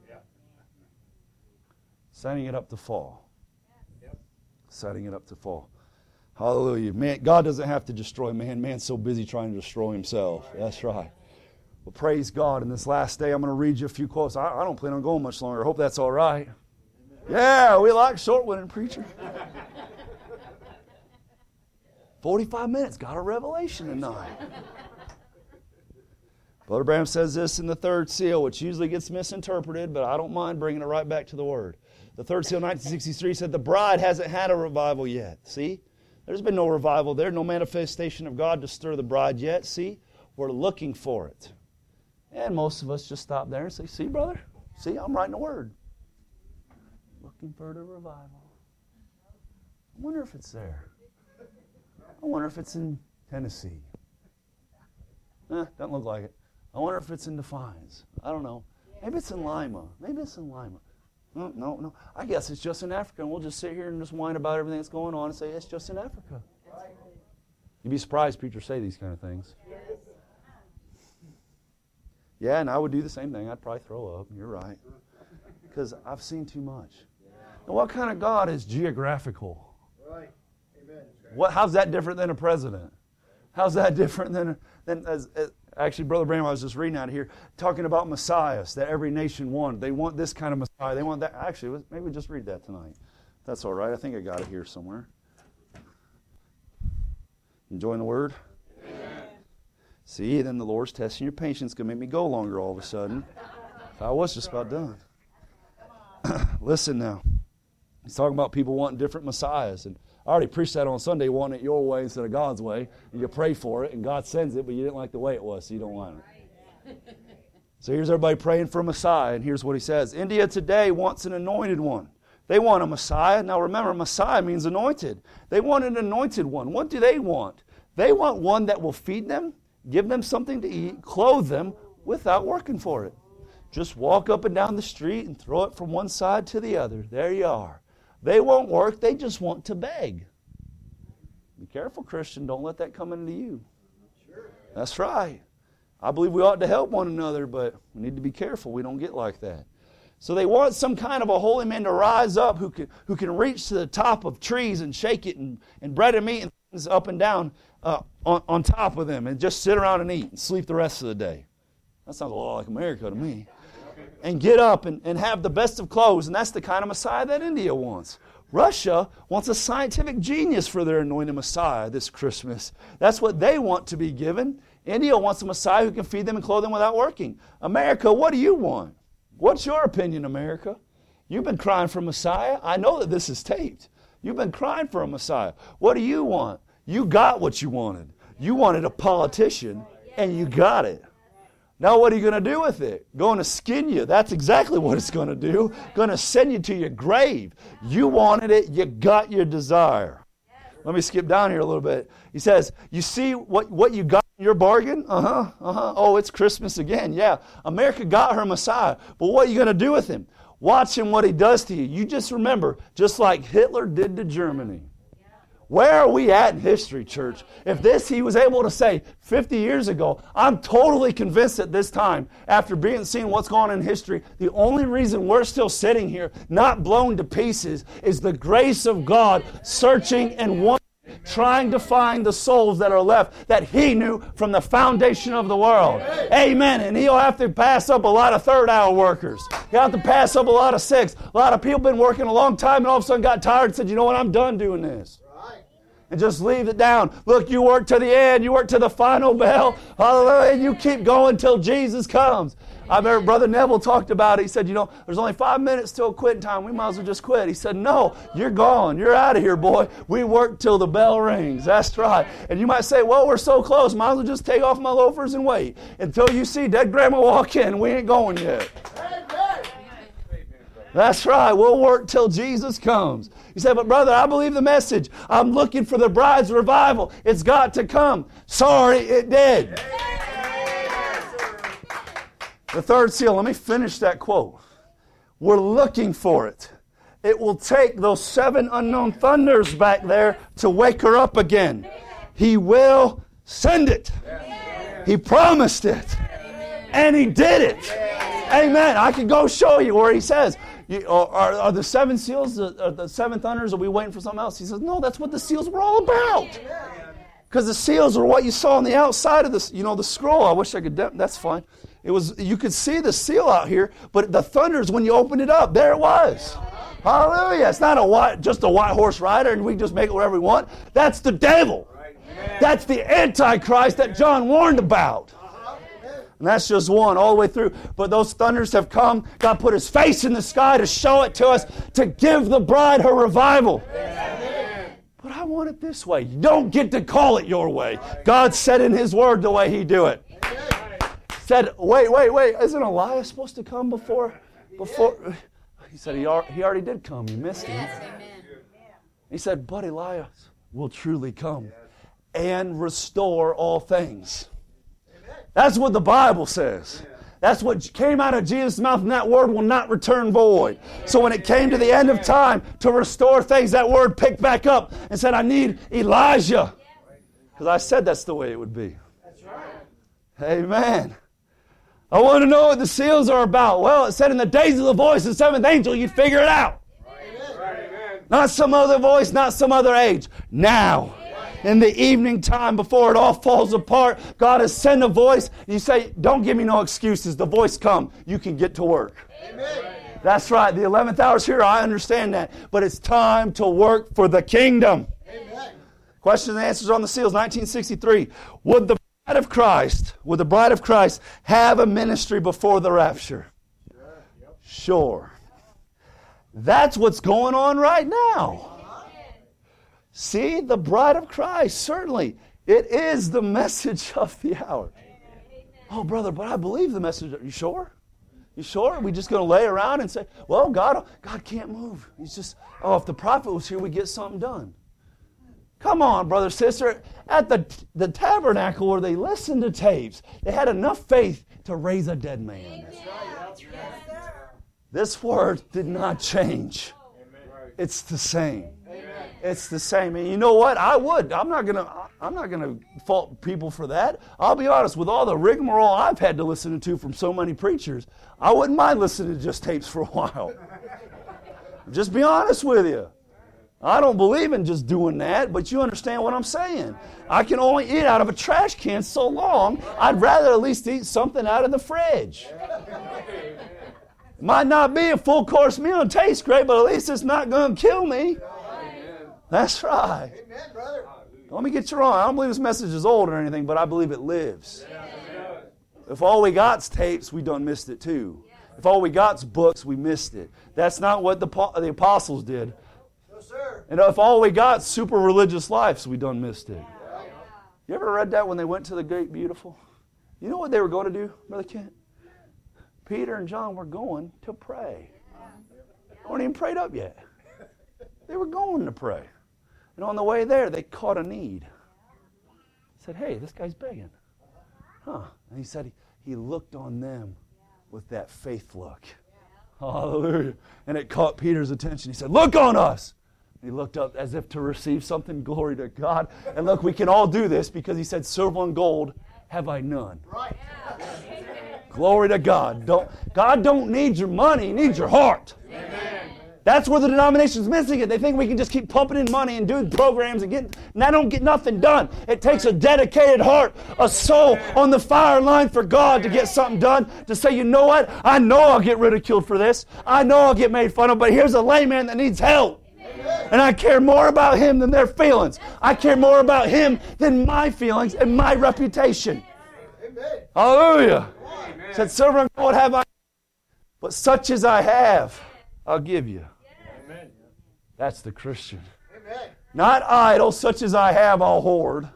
Setting it up to fall. Setting it up to fall. Hallelujah. Man, God doesn't have to destroy man. Man's so busy trying to destroy himself. That's right. Well, praise God. In this last day, I'm going to read you a few quotes. I don't plan on going much longer. I hope that's all right. Yeah, we like short-winded preacher. 45 minutes, got a revelation tonight. Brother Branham says this in the third seal, which usually gets misinterpreted, but I don't mind bringing it right back to the Word. The third seal, 1963, said the bride hasn't had a revival yet. See? There's been no revival there, no manifestation of God to stir the bride yet. See? We're looking for it. And most of us just stop there and say, see, brother? See, I'm writing a word. Looking for the revival. I wonder if it's there. I wonder if it's in Tennessee. Doesn't look like it. I wonder if it's in Defiance. I don't know. Maybe it's in Lima. No. I guess it's just in Africa, and we'll just sit here and just whine about everything that's going on and say it's just in Africa. You'd be surprised people say these kind of things. Yeah, and I would do the same thing. I'd probably throw up. You're right. Because I've seen too much. Now, what kind of God is geographical? Right. Amen. How's that different than a president? How's that different than actually, Brother Branham, I was just reading out here, talking about messiahs that every nation wants. They want this kind of messiah. They want that. Actually, maybe we just read that tonight. That's all right. I think I got it here somewhere. Enjoying the Word? Amen. See, then the Lord's testing your patience. Going to make me go longer all of a sudden. I was just about done. Listen now. He's talking about people wanting different messiahs. And I already preached that on Sunday, wanting it your way instead of God's way. And you pray for it, and God sends it, but you didn't like the way it was, so you don't want it. So here's everybody praying for a Messiah, and here's what he says. India today wants an anointed one. They want a Messiah. Now remember, Messiah means anointed. They want an anointed one. What do they want? They want one that will feed them, give them something to eat, clothe them without working for it. Just walk up and down the street and throw it from one side to the other. There you are. They won't work. They just want to beg. Be careful, Christian. Don't let that come into you. That's right. I believe we ought to help one another, but we need to be careful we don't get like that. So they want some kind of a holy man to rise up who can reach to the top of trees and shake it and bread and meat and things up and down on top of them and just sit around and eat and sleep the rest of the day. That sounds a lot like America to me. And get up and have the best of clothes, and that's the kind of Messiah that India wants. Russia wants a scientific genius for their anointed Messiah this Christmas. That's what they want to be given. India wants a Messiah who can feed them and clothe them without working. America, what do you want? What's your opinion, America? You've been crying for a Messiah. I know that this is taped. You've been crying for a Messiah. What do you want? You got what you wanted. You wanted a politician, and you got it. Now what are you going to do with it? Going to skin you. That's exactly what it's going to do. Going to send you to your grave. You wanted it. You got your desire. Let me skip down here a little bit. He says, you see what you got in your bargain? Oh, it's Christmas again. Yeah, America got her Messiah. But what are you going to do with him? Watch him what he does to you. You just remember, just like Hitler did to Germany. Where are we at in history, church? If this he was able to say 50 years ago, I'm totally convinced at this time, after seeing what's going on in history, the only reason we're still sitting here, not blown to pieces, is the grace of God searching and wanting, trying to find the souls that are left that he knew from the foundation of the world. Amen. And he'll have to pass up a lot of third-hour workers. He'll have to pass up a lot of sixth. A lot of people been working a long time and all of a sudden got tired and said, you know what, I'm done doing this. And just leave it down. Look, you work to the end. You work to the final bell. Hallelujah. And you keep going till Jesus comes. I remember Brother Neville talked about it. He said, there's only 5 minutes till quitting time. We might as well just quit. He said, no, you're gone. You're out of here, boy. We work till the bell rings. That's right. And you might say, well, we're so close. Might as well just take off my loafers and wait until you see dead grandma walk in. We ain't going yet. That's right. We'll work till Jesus comes. You say, but brother, I believe the message. I'm looking for the bride's revival. It's got to come. Sorry, it did. The third seal, let me finish that quote. We're looking for it. It will take those 7 unknown thunders back there to wake her up again. He will send it. He promised it. And he did it. Amen. I can go show you where he says, are the 7 seals, the 7 thunders, are we waiting for something else? He says, no, that's what the seals were all about. Because the seals are what you saw on the outside of this, the scroll. I wish I could, that's fine. You could see the seal out here, but the thunders, when you opened it up, there it was. Hallelujah. It's not just a white horse rider and we just make it whatever we want. That's the devil. That's the Antichrist that John warned about. And that's just one all the way through. But those thunders have come. God put his face in the sky to show it to us, to give the bride her revival. But I want it this way. You don't get to call it your way. God said in his word the way he do it. Said, wait. Isn't Elias supposed to come before? He said he already did come. You missed him. He said, but Elias will truly come. and restore all things. That's what the Bible says. That's what came out of Jesus' mouth, and that word will not return void. So when it came to the end of time to restore things, that word picked back up and said, I need Elijah. Because I said that's the way it would be. Amen. I want to know what the seals are about. Well, it said in the days of the voice of the seventh angel, you'd figure it out. Not some other voice, not some other age. Now. In the evening time before it all falls apart, God has sent a voice. You say, don't give me no excuses. The voice come. You can get to work. Amen. That's right. The 11th hour is here. I understand that. But it's time to work for the kingdom. Amen. Questions and answers on the seals. 1963. Would the bride of Christ have a ministry before the rapture? Sure. That's what's going on right now. See, the bride of Christ, certainly, it is the message of the hour. Oh, brother, but I believe the message. Are you sure? You sure? Are we just going to lay around and say, well, God can't move. He's just, if the prophet was here, we'd get something done. Come on, brother, sister. At the tabernacle where they listened to tapes, they had enough faith to raise a dead man. This word did not change. It's the same. It's the same. And you know what? I'm not gonna fault people for that. I'll be honest, with all the rigmarole I've had to listen to from so many preachers, I wouldn't mind listening to just tapes for a while. Just be honest with you. I don't believe in just doing that, but you understand what I'm saying. I can only eat out of a trash can so long, I'd rather at least eat something out of the fridge. Might not be a full course meal and taste great, but at least it's not going to kill me. That's right. Amen, brother. Let me get you wrong. I don't believe this message is old or anything, but I believe it lives. If all we got's tapes, we done missed it too. If all we got's books, we missed it. That's not what the apostles did. No, sir. And if all we got's super religious lives, we done missed it. You ever read that when they went to the Great Beautiful? You know what they were going to do, Brother Kent? Peter and John were going to pray. They weren't even prayed up yet. They were going to pray. And on the way there, they caught a need. Said, hey, this guy's begging. And he said he looked on them with that faith look. Hallelujah. And it caught Peter's attention. He said, look on us. And he looked up as if to receive something. Glory to God. And look, we can all do this because he said, silver and gold have I none. Right. Glory to God. God don't need your money. He needs your heart. Amen. That's where the denomination's missing it. They think we can just keep pumping in money and doing programs and I don't get nothing done. It takes a dedicated heart, a soul on the fire line for God to get something done, to say, you know what? I know I'll get ridiculed for this. I know I'll get made fun of, but here's a layman that needs help. And I care more about him than their feelings. I care more about him than my feelings and my reputation. Hallelujah. Said, silver and gold have I, but such as I have, I'll give you. Amen. That's the Christian. Amen. Not idle, such as I have, I'll hoard.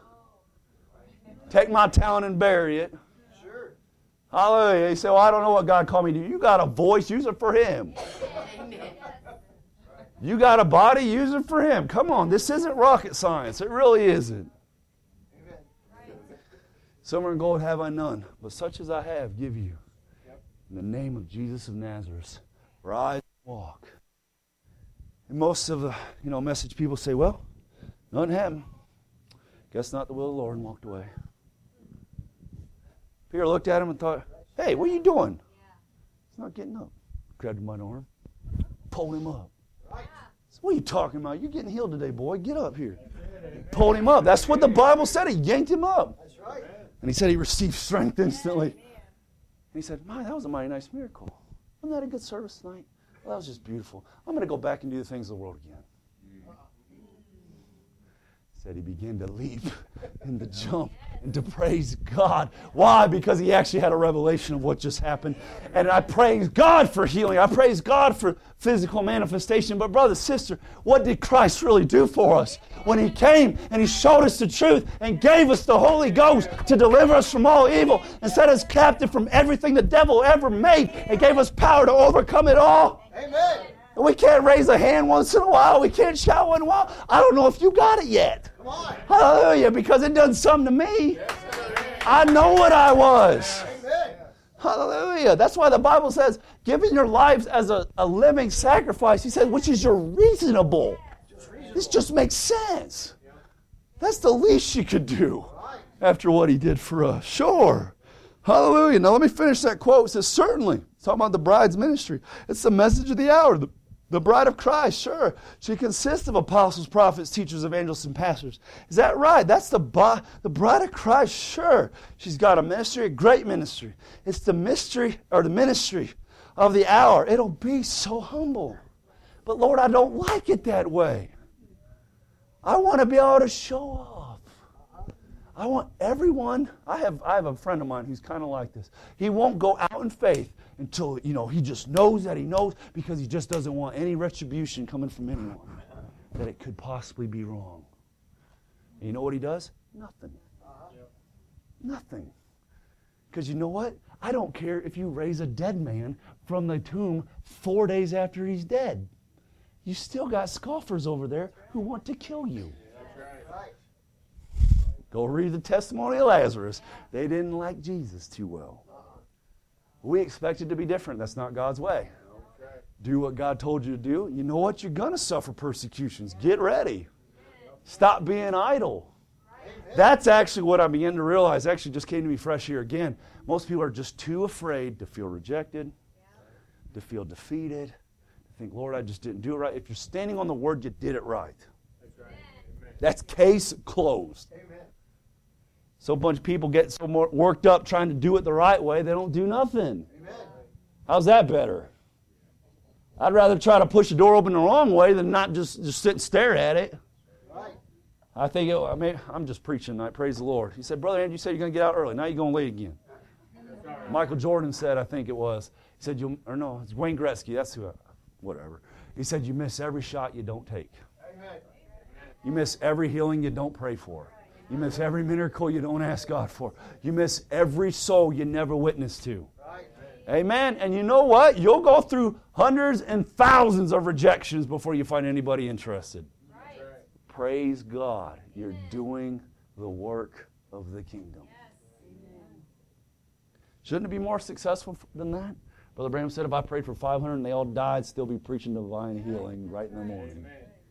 Take my talent and bury it. Sure. Hallelujah. You say, well, I don't know what God called me to do. You got a voice, use it for Him. You got a body, use it for Him. Come on, this isn't rocket science. It really isn't. Amen. Silver and gold have I none, but such as I have, give you. In the name of Jesus of Nazareth, rise. Walk. And most of the message people say, well, nothing happened. Guess not the will of the Lord, and walked away. Peter looked at him and thought, hey, what are you doing? He's not getting up. Grabbed him by the arm, pulled him up. So, what are you talking about? You're getting healed today, boy. Get up here. Pulled him up. That's what the Bible said. He yanked him up. That's right. And he said he received strength instantly. And he said, my, that was a mighty nice miracle. Wasn't that a good service tonight? Well, that was just beautiful. I'm going to go back and do the things of the world again. Said he began to leap and to jump and to praise God. Why? Because he actually had a revelation of what just happened. And I praise God for healing. I praise God for physical manifestation. But brother, sister, what did Christ really do for us? When He came and He showed us the truth and gave us the Holy Ghost to deliver us from all evil and set us captive from everything the devil ever made and gave us power to overcome it all. Amen. We can't raise a hand once in a while. We can't shout one in a while. I don't know if you got it yet. Come on. Hallelujah, because it done something to me. I know what I was. Amen. Hallelujah. That's why the Bible says, giving your lives as a living sacrifice, he says, which is your reasonable. This just makes sense. That's the least you could do after what he did for us. Sure. Hallelujah. Now let me finish that quote. It says, certainly. It's talking about the bride's ministry. It's the message of the hour. The bride of Christ, sure. She consists of apostles, prophets, teachers, evangelists, and pastors. Is that right? That's the bride of Christ, sure. She's got a ministry, a great ministry. It's the mystery, or the ministry of the hour. It'll be so humble. But Lord, I don't like it that way. I want to be able to show off. I want everyone. I have a friend of mine who's kind of like this. He won't go out in faith until, he just knows that he knows, because he just doesn't want any retribution coming from anyone that it could possibly be wrong. And you know what he does? Nothing. Nothing. Because you know what? I don't care if you raise a dead man from the tomb 4 days after he's dead. You still got scoffers over there who want to kill you. Go read the testimony of Lazarus. They didn't like Jesus too well. We expect it to be different. That's not God's way. Do what God told you to do. You know what? You're going to suffer persecutions. Get ready. Stop being idle. That's actually what I began to realize. Actually just came to me fresh here again. Most people are just too afraid to feel rejected, to feel defeated, to think, Lord, I just didn't do it right. If you're standing on the Word, you did it right. That's case closed. Amen. So a bunch of people get so worked up trying to do it the right way, they don't do nothing. Amen. How's that better? I'd rather try to push the door open the wrong way than not just sit and stare at it. Right. I'm just preaching tonight. Praise the Lord. He said, Brother Andrew, you said you're going to get out early. Now you're going late again. Michael Jordan said, I think it was, he said, it's Wayne Gretzky. That's whatever. He said, you miss every shot you don't take. Amen. You miss every healing you don't pray for. You miss every miracle you don't ask God for. You miss every soul you never witnessed to. Right. Amen. And you know what? You'll go through hundreds and thousands of rejections before you find anybody interested. Right. Praise God. You're doing the work of the kingdom. Shouldn't it be more successful than that? Brother Branham said, if I prayed for 500 and they all died, still be preaching divine healing right in the morning.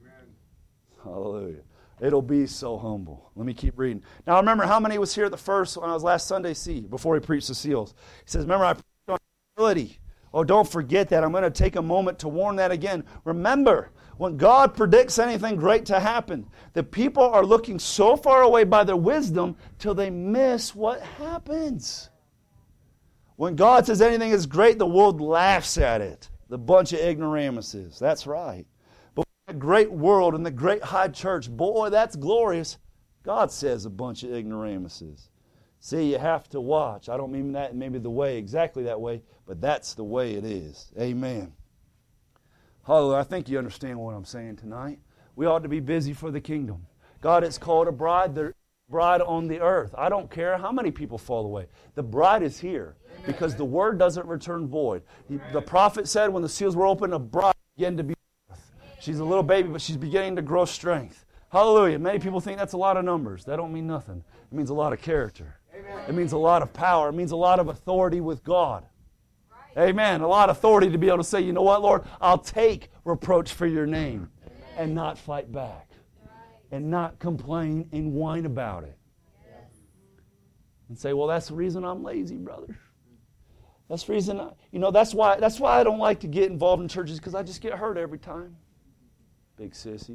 Hallelujah. It'll be so humble. Let me keep reading. Now, remember how many was here at the first when I was last Sunday, before he preached the seals. He says, remember, I preached on humility. Oh, don't forget that. I'm going to take a moment to warn that again. Remember, when God predicts anything great to happen, the people are looking so far away by their wisdom till they miss what happens. When God says anything is great, the world laughs at it. The bunch of ignoramuses. That's right. The great world and the great high church, boy, that's glorious. God says a bunch of ignoramuses. See, you have to watch. I don't mean that maybe the way, exactly that way, but that's the way it is. Amen. Hallelujah. I think you understand what I'm saying tonight. We ought to be busy for the kingdom. God has called a bride, the bride on the earth. I don't care how many people fall away. The bride is here because the word doesn't return void. The prophet said when the seals were opened, a bride began to be. She's a little baby, but she's beginning to grow strength. Hallelujah. Many people think that's a lot of numbers. That don't mean nothing. It means a lot of character. Amen. It means a lot of power. It means a lot of authority with God. Right. Amen. A lot of authority to be able to say, you know what, Lord, I'll take reproach for your name. Amen. And not fight back. Right. And not complain and whine about it. Yes. And say, well, that's the reason I'm lazy, brother. That's the reason, that's why I don't like to get involved in churches, because I just get hurt every time. Big sissy.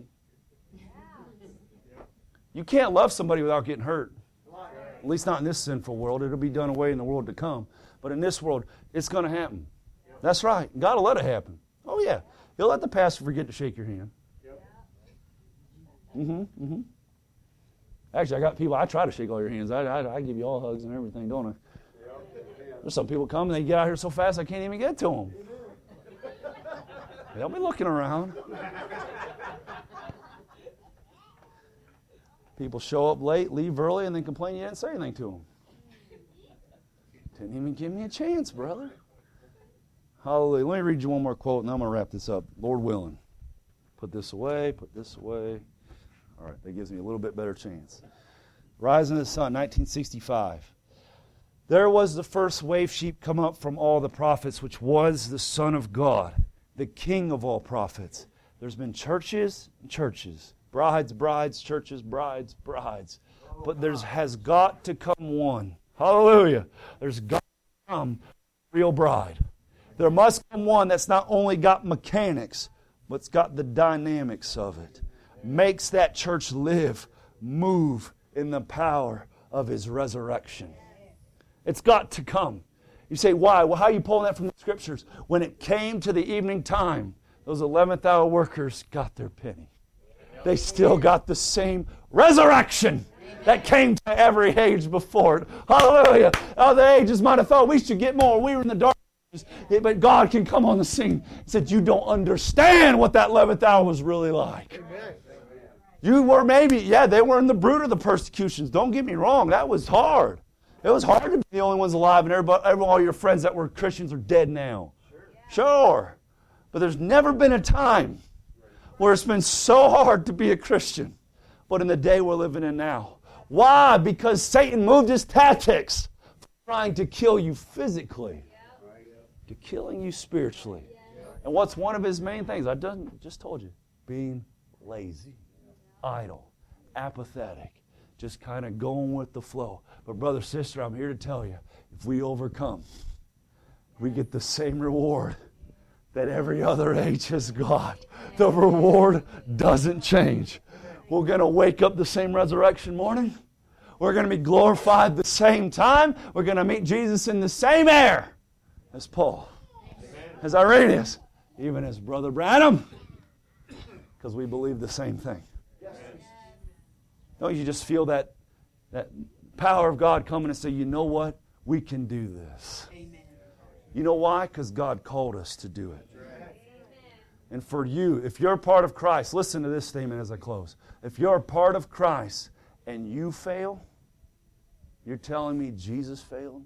You can't love somebody without getting hurt. At least not in this sinful world. It'll be done away in the world to come. But in this world, it's going to happen. That's right. God will let it happen. Oh, yeah. He'll let the pastor forget to shake your hand. Actually, I got people, I try to shake all your hands. I give you all hugs and everything, don't I? There's some people come and they get out here so fast I can't even get to them. They'll be looking around. People show up late, leave early, and then complain you didn't say anything to them. Didn't even give me a chance, brother. Hallelujah. Let me read you one more quote, and then I'm going to wrap this up. Lord willing. Put this away, put this away. All right, that gives me a little bit better chance. Rising of the Sun, 1965. There was the first wave sheep come up from all the prophets, which was the Son of God, the King of all prophets. There's been churches and churches, brides, brides, churches, brides, brides. But there has got to come one. Hallelujah. There's got to come a real bride. There must come one that's not only got mechanics, but it's got the dynamics of it. Makes that church live, move in the power of His resurrection. It's got to come. You say, why? Well, how are you pulling that from the Scriptures? When it came to the evening time, those 11th hour workers got their penny. They still got the same resurrection that came to every age before it. Hallelujah. Other ages might have thought we should get more. We were in the dark ages. But God can come on the scene. He said, you don't understand what that 11th hour was really like. You were maybe, they were in the brood of the persecutions. Don't get me wrong. That was hard. It was hard to be the only ones alive, and all your friends that were Christians are dead now. Sure. But there's never been a time where it's been so hard to be a Christian, but in the day we're living in now. Why? Because Satan moved his tactics from trying to kill you physically to killing you spiritually. And what's one of his main things? I just told you. Being lazy, idle, apathetic. Just kind of going with the flow. But brother, sister, I'm here to tell you, if we overcome, we get the same reward that every other age has got. The reward doesn't change. We're going to wake up the same resurrection morning. We're going to be glorified the same time. We're going to meet Jesus in the same air as Paul, as Irenaeus, even as Brother Branham, because we believe the same thing. Don't you just feel that power of God coming and say, you know what? We can do this. Amen. You know why? Because God called us to do it. Right. And for you, if you're a part of Christ, listen to this statement as I close. If you're a part of Christ and you fail, you're telling me Jesus failed?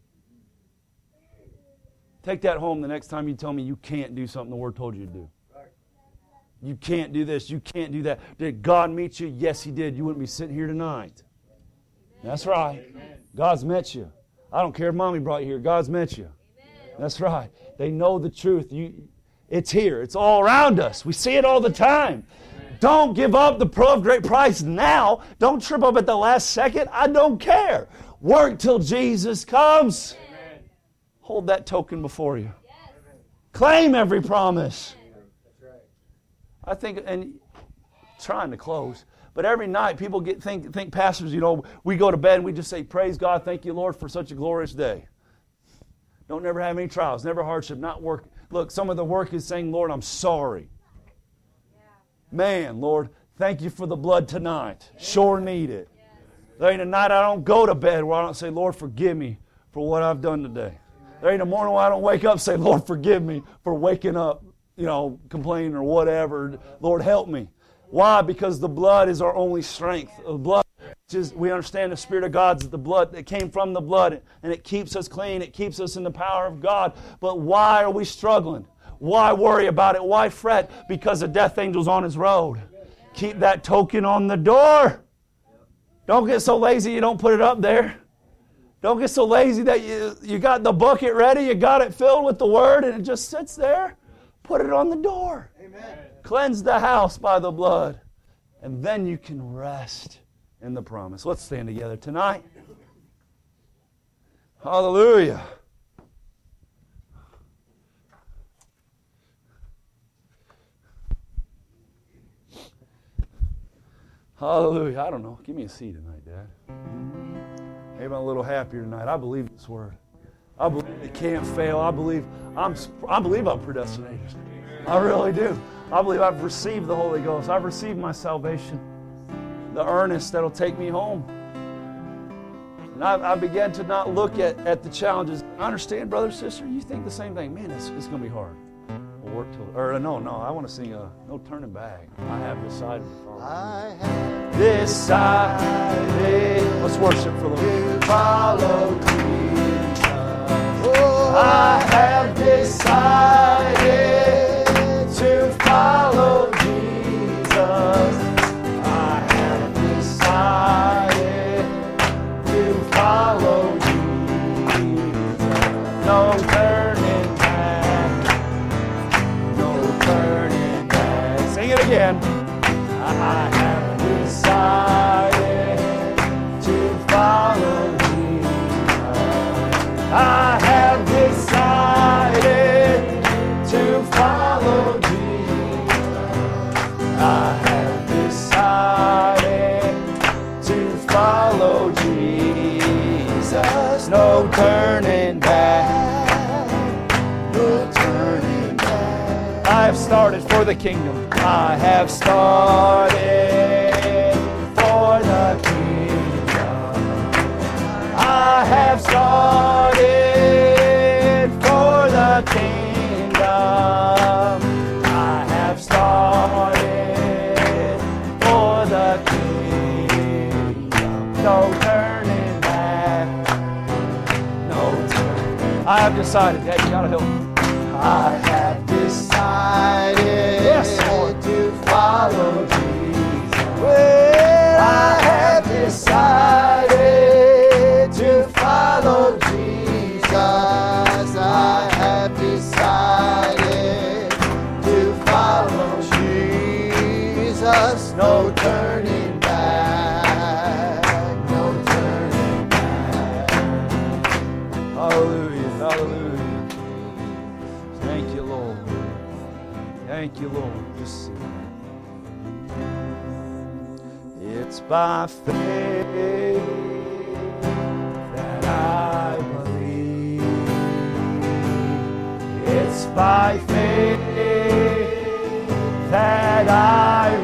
Take that home the next time you tell me you can't do something the Word told you to do. You can't do this. You can't do that. Did God meet you? Yes, He did. You wouldn't be sitting here tonight. That's right. God's met you. I don't care if Mommy brought you here. God's met you. That's right. They know the truth. It's here. It's all around us. We see it all the time. Don't give up the pearl of great price now. Don't trip up at the last second. I don't care. Work till Jesus comes. Hold that token before you. Claim every promise. I think, and trying to close, but every night people think pastors, we go to bed and we just say, praise God, thank you, Lord, for such a glorious day. Don't never have any trials, never hardship, not work. Look, some of the work is saying, Lord, I'm sorry. Man, Lord, thank you for the blood tonight. Sure need it. There ain't a night I don't go to bed where I don't say, Lord, forgive me for what I've done today. There ain't a morning where I don't wake up and say, Lord, forgive me for waking up, complaining or whatever. Lord, help me. Why? Because the blood is our only strength. The blood, we understand the Spirit of God's the blood that came from the blood, and it keeps us clean. It keeps us in the power of God. But why are we struggling? Why worry about it? Why fret? Because the death angel's on his road. Keep that token on the door. Don't get so lazy you don't put it up there. Don't get so lazy that you got the bucket ready, you got it filled with the Word, and it just sits there. Put it on the door. Amen. Cleanse the house by the blood. And then you can rest in the promise. Let's stand together tonight. Hallelujah. Hallelujah. I don't know. Give me a seat tonight, Dad. Maybe I'm a little happier tonight. I believe this Word. I believe it can't fail. I believe I'm predestinated. I really do. I believe I've received the Holy Ghost. I've received my salvation. The earnest that'll take me home. And I began to not look at the challenges. I understand, brother, sister, you think the same thing. Man, it's going to be hard. We'll work till... No, I want to sing No Turning Back. I have decided to follow. I have decided. Let's worship for the Lord. Follow Jesus. Oh, I have decided to follow Jesus. I have decided to follow Jesus. No turning back. No turning back. Sing it again. I have decided to follow Jesus. I have decided to follow Jesus. I have decided to follow Jesus. No turning back. No turning back. I have started for the kingdom. I have started for the kingdom. I have started for the kingdom. I have started for the kingdom. No turning back. No turning. I have decided. Dad, you gotta help me. I have decided, yes, Lord, to follow Jesus. Well, I have decided to follow Jesus. I have decided to follow Jesus. No turning back. No turning back. Hallelujah. Hallelujah. Thank you, Lord. Thank you, Lord. Just sing. It's by faith that I believe. It's by faith that I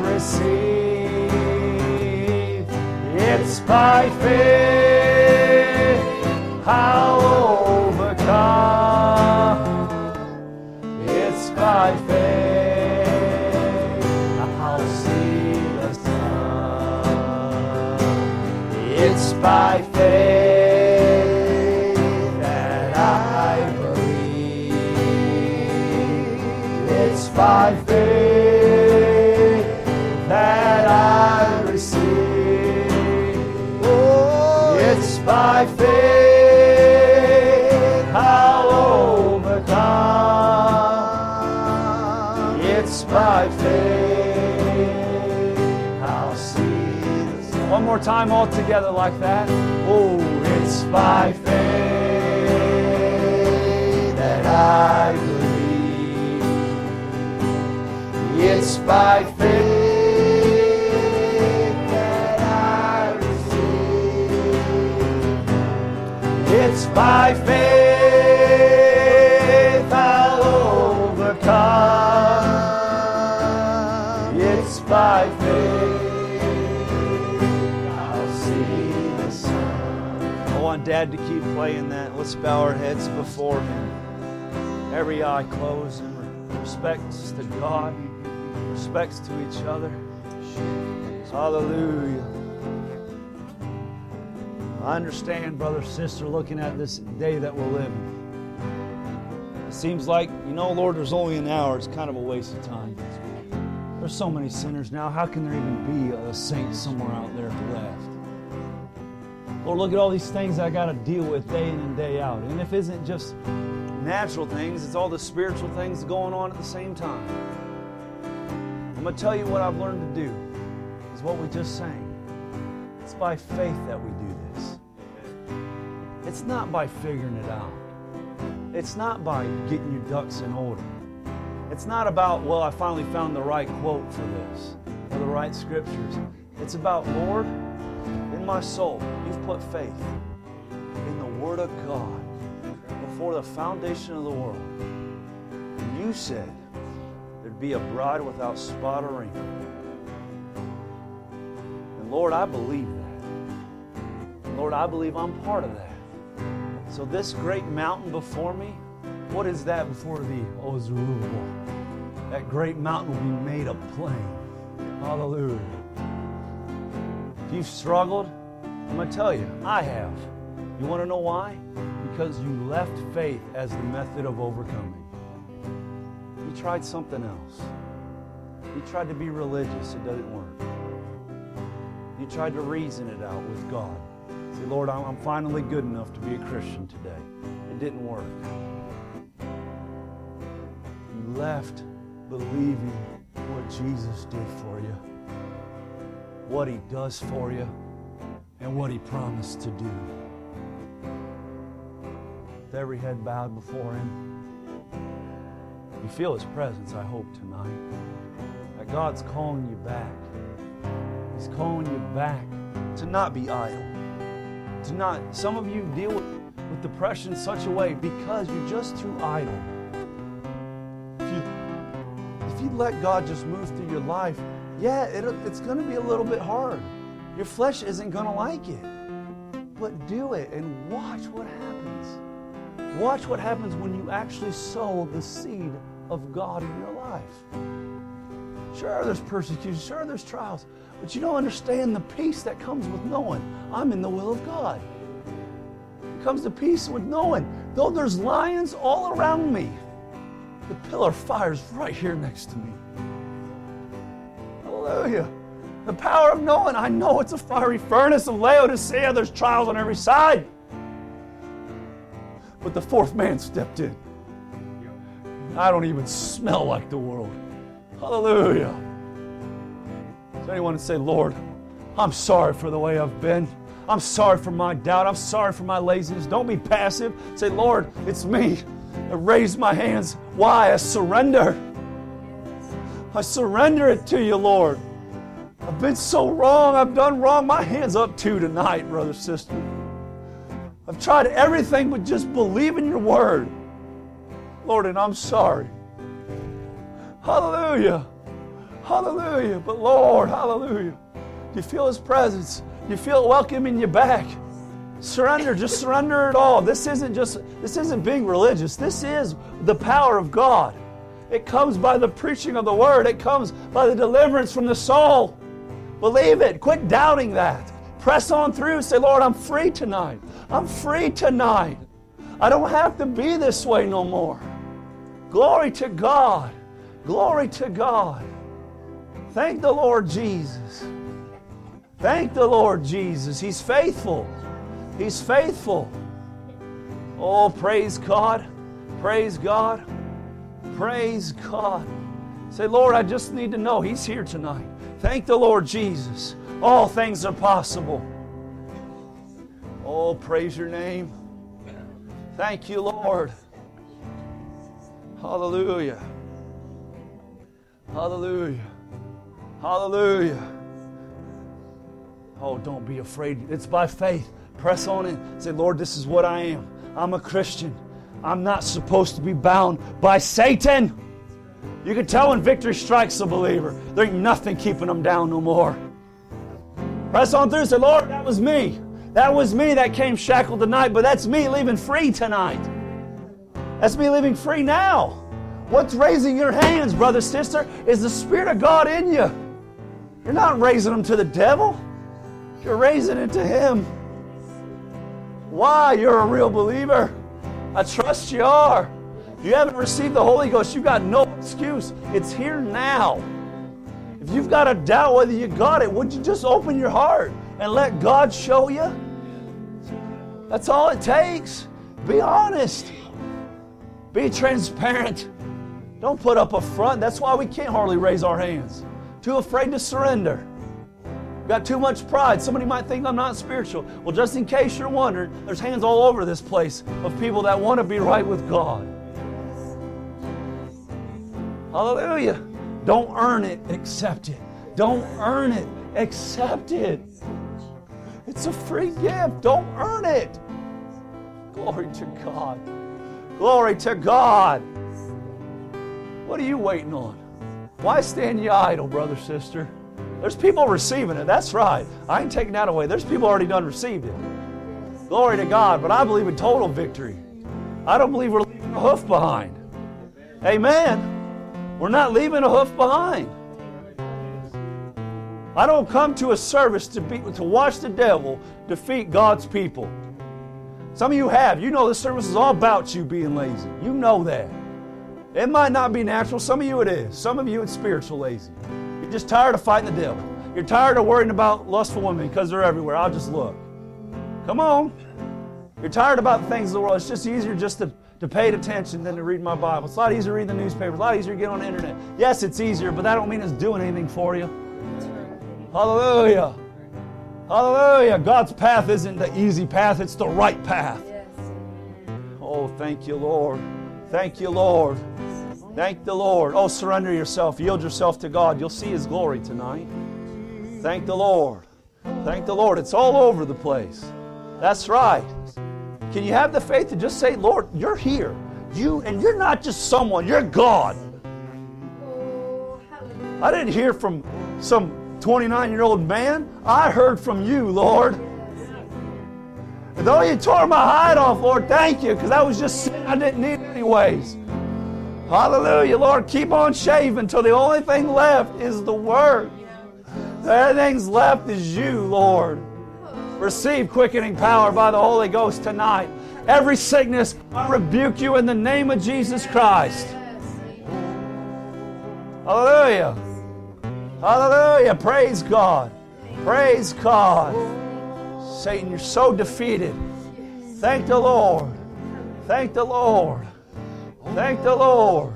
receive. It's by faith I'll overcome. It's by faith I'll see the sun. It's by faith that I believe. It's by faith that I receive. Oh, it's by faith I'll overcome. It's by faith I'll see the sun. One more time all together like that. Oh, it's by faith that I believe. It's by faith that I receive. It's by faith I'll overcome. It's by faith I'll see the sun. I want Dad to keep playing that. Let's bow our heads before Him. Every eye closed in respects to God, respects to each other. Hallelujah. I understand, brother, sister, looking at this day that we're living. It seems like, Lord, there's only an hour. It's kind of a waste of time. There's so many sinners now. How can there even be a saint somewhere out there left? Lord, look at all these things I got to deal with day in and day out. And if it isn't just natural things, it's all the spiritual things going on at the same time. I'm going to tell you what I've learned to do is what we just sang. It's by faith that we do this. It's not by figuring it out. It's not by getting your ducks in order. It's not about, well, I finally found the right quote for this or the right scriptures. It's about, Lord, in my soul, you've put faith in the Word of God before the foundation of the world. And you said there'd be a bride without spot or wrinkle. And Lord, I believe that. And Lord, I believe I'm part of that. So this great mountain before me, what is that before thee, O Zerubbabel? That great mountain will be made a plain. Hallelujah. If you've struggled, I'm going to tell you, I have. You want to know why? because you left faith as the method of overcoming. You tried something else. You tried to be religious. It doesn't work. You tried to reason it out with God. Say, Lord, I'm finally good enough to be a Christian today. It didn't work. You left believing what Jesus did for you, what He does for you, and what He promised to do. With every head bowed before Him, you feel His presence, I hope, tonight. That God's calling you back. He's calling you back to not be idle. To not, some of you deal with depression in such a way because you're just too idle. If you let God just move through your life, yeah, it's going to be a little bit hard. Your flesh isn't going to like it. But do it and watch what happens. Watch what happens when you actually sow the seed of God in your life. Sure, there's persecution. Sure, there's trials. But you don't understand the peace that comes with knowing I'm in the will of God. It comes to peace with knowing, though there's lions all around me, the pillar of fire is right here next to me. Hallelujah. The power of knowing, I know it's a fiery furnace of Laodicea. There's trials on every side. But the fourth man stepped in. I don't even smell like the world. Hallelujah. Does anyone say, Lord, I'm sorry for the way I've been. I'm sorry for my doubt. I'm sorry for my laziness. Don't be passive. Say, Lord, it's me. I raise my hands. Why? I surrender. I surrender it to you, Lord. I've been so wrong. I've done wrong. My hand's up too tonight, brother, sister. I've tried everything but just believe in your word. Lord, and I'm sorry. Hallelujah. Hallelujah. But Lord, hallelujah. Do you feel His presence? Do you feel it welcoming you back? Surrender. Just surrender it all. This isn't being religious. This is the power of God. It comes by the preaching of the word. It comes by the deliverance from the soul. Believe it. Quit doubting that. Press on through. Say, Lord, I'm free tonight. I'm free tonight. I don't have to be this way no more. Glory to God. Glory to God. Thank the Lord Jesus. Thank the Lord Jesus. He's faithful. He's faithful. Oh, praise God. Praise God. Praise God. Say, Lord, I just need to know He's here tonight. Thank the Lord Jesus. All things are possible. Oh, praise your name. Thank you, Lord. Hallelujah. Hallelujah. Hallelujah. Oh, don't be afraid. It's by faith. Press on in. Say, Lord, this is what I am. I'm a Christian. I'm not supposed to be bound by Satan. You can tell when victory strikes a believer. There ain't nothing keeping them down no more. Press on through. Say, Lord, that was me. That was me that came shackled tonight, but that's me leaving free tonight. That's me living free now. What's raising your hands, brother, sister, is the Spirit of God in you. You're not raising them to the devil. You're raising it to Him. Why? You're a real believer. I trust you are. If you haven't received the Holy Ghost, you've got no excuse. It's here now. If you've got a doubt whether you got it, would you just open your heart and let God show you? That's all it takes. Be honest. Be transparent. Don't put up a front. That's why we can't hardly raise our hands. Too afraid to surrender. Got too much pride. Somebody might think I'm not spiritual. Well, just in case you're wondering, there's hands all over this place of people that want to be right with God. Hallelujah. Don't earn it, accept it. Don't earn it, accept it. It's a free gift. Don't earn it. Glory to God. Glory to God. What are you waiting on? Why stand ye idle, brother, sister? There's people receiving it. That's right. I ain't taking that away. There's people already done received it. Glory to God. But I believe in total victory. I don't believe we're leaving a hoof behind. Amen. We're not leaving a hoof behind. I don't come to a service to watch the devil defeat God's people. Some of you have. You know this service is all about you being lazy. You know that. It might not be natural. Some of you it is. Some of you it's spiritual lazy. You're just tired of fighting the devil. You're tired of worrying about lustful women because they're everywhere. I'll just look. Come on. You're tired about the things of the world. It's just easier just to pay attention than to read my Bible. It's a lot easier to read the newspaper. It's a lot easier to get on the internet. Yes, it's easier, but that don't mean it's doing anything for you. Hallelujah. Hallelujah. God's path isn't the easy path. It's the right path. Oh, thank you, Lord. Thank you, Lord. Thank the Lord. Oh, surrender yourself. Yield yourself to God. You'll see His glory tonight. Thank the Lord. Thank the Lord. It's all over the place. That's right. Can you have the faith to just say, Lord, you're here. And you're not just someone. You're God. I didn't hear from some 29-year-old man. I heard from you, Lord. And though you tore my hide off, Lord, thank you, because that was just sin I didn't need anyways. Hallelujah, Lord. Keep on shaving until the only thing left is the Word. Everything's left is you, Lord. Receive quickening power by the Holy Ghost tonight. Every sickness, I rebuke you in the name of Jesus Christ. Hallelujah. Hallelujah. Praise God. Praise God. Satan, you're so defeated. Thank the Lord. Thank the Lord. Thank the Lord.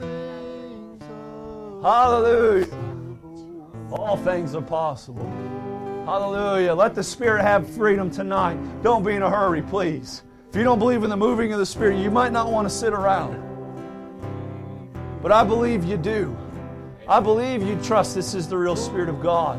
Hallelujah. All things are possible. Hallelujah. Let the Spirit have freedom tonight. Don't be in a hurry, please. If you don't believe in the moving of the Spirit, you might not want to sit around. But I believe you do. I believe you trust this is the real Spirit of God.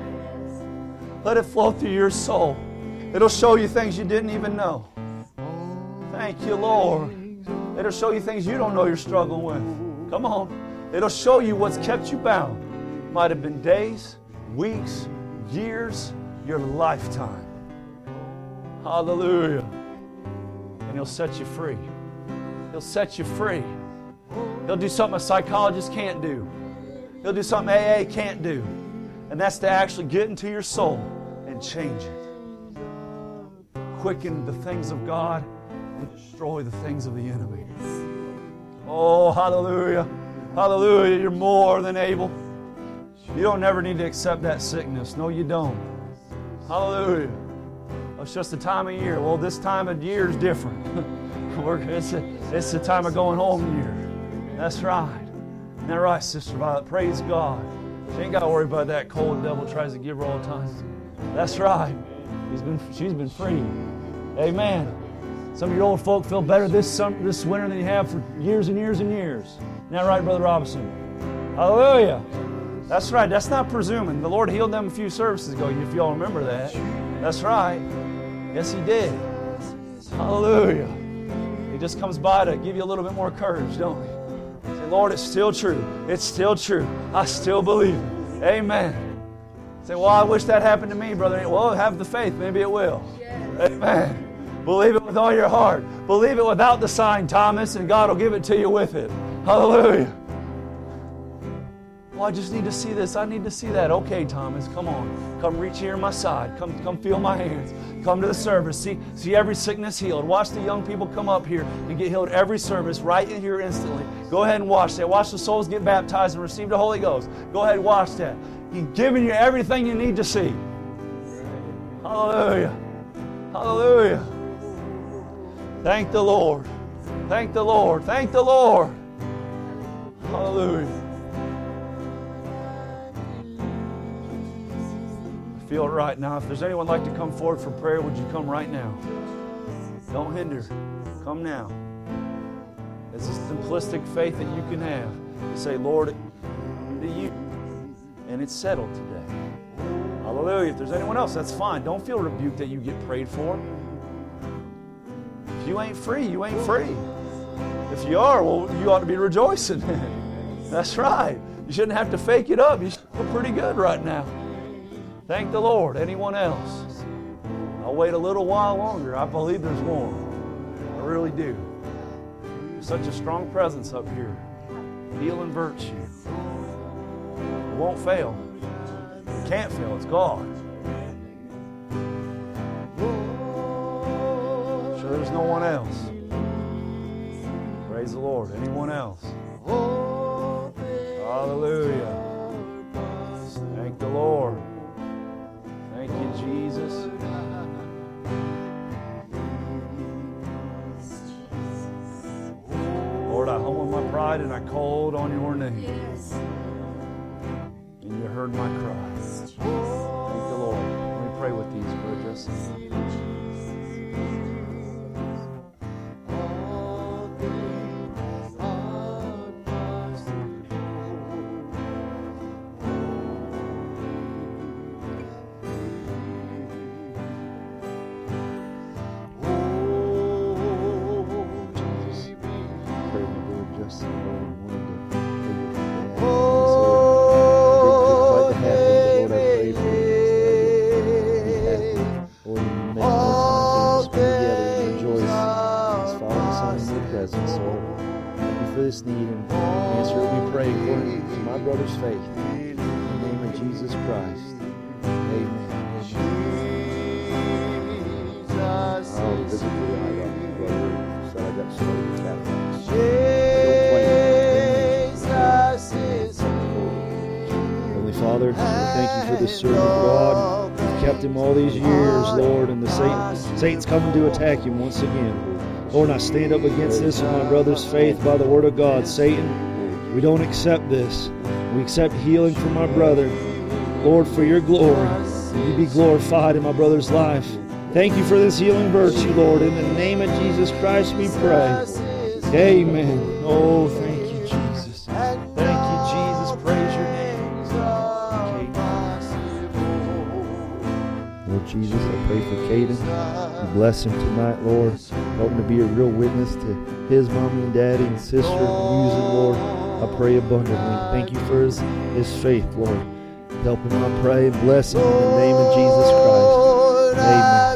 Let it flow through your soul. It'll show you things you didn't even know. Thank you, Lord. It'll show you things you don't know you're struggling with. Come on. It'll show you what's kept you bound. Might have been days, weeks, years, your lifetime. Hallelujah. And He'll set you free. He'll set you free. He'll do something a psychologist can't do. He'll do something AA can't do. And that's to actually get into your soul and change it. Quicken the things of God and destroy the things of the enemy. Oh, hallelujah. Hallelujah. You're more than able. You don't never need to accept that sickness. No, you don't. Hallelujah. It's just the time of year. Well, this time of year is different. It's the time of going home year. That's right. Isn't that right, Sister Violet? Praise God. She ain't got to worry about that cold the devil tries to give her all the time. That's right. She's been free. Amen. Some of your old folk feel better this winter than you have for years and years and years. Isn't that right, Brother Robinson? Hallelujah. That's right. That's not presuming. The Lord healed them a few services ago, if y'all remember that. That's right. Yes, He did. Hallelujah. He just comes by to give you a little bit more courage, don't He? Say, Lord, it's still true. It's still true. I still believe it. Amen. Say, well, I wish that happened to me, brother. Well, have the faith. Maybe it will. Amen. Believe it with all your heart. Believe it without the sign, Thomas, and God will give it to you with it. Hallelujah. Well, I just need to see this. I need to see that. Okay, Thomas, come on. Come reach here on my side. Come feel my hands. Come to the service. See every sickness healed. Watch the young people come up here and get healed every service right in here instantly. Go ahead and watch that. Watch the souls get baptized and receive the Holy Ghost. Go ahead and watch that. He's giving you everything you need to see. Hallelujah. Hallelujah. Thank the Lord. Thank the Lord. Thank the Lord. Hallelujah. I feel it right now. If there's anyone like to come forward for prayer, would you come right now? Don't hinder. Come now. It's a simplistic faith that you can have. You say, Lord, to you. And it's settled today. Hallelujah. If there's anyone else, that's fine. Don't feel rebuked that you get prayed for. If you ain't free, you ain't free. If you are, well, you ought to be rejoicing. That's right. You shouldn't have to fake it up. You should feel pretty good right now. Thank the Lord. Anyone else? I'll wait a little while longer. I believe there's more. I really do. There's such a strong presence up here. Healing virtue. It won't fail. It can't fail. It's God. Sure, there's no one else. Praise the Lord. Anyone else? Hallelujah. Thank the Lord. Thank you, Jesus. Lord, I humble my pride and I called on your name. And you heard my cry. Thank the Lord. Let me pray with these for just a minute. Need and answer it, we pray according to my brother's faith. In the name of Jesus Christ. Amen. Physically, I got my brother, so I got started with Catholics. Heavenly Father, we thank you for this servant of God. You've kept him all these years, Lord, and Satan's coming to attack him once again. Lord, I stand up against this with my brother's faith by the word of God. Satan, we don't accept this. We accept healing for my brother. Lord, for your glory, you be glorified in my brother's life. Thank you for this healing virtue, Lord. In the name of Jesus Christ we pray. Amen. Oh, thank you, Jesus. Thank you, Jesus. Praise your name. Lord Jesus, I pray for Caden. Bless him tonight, Lord. Help him to be a real witness to his mommy and daddy and sister and music, Lord. I pray abundantly. Thank you for his faith, Lord. Help him, I pray, and bless him in the name of Jesus Christ. Amen.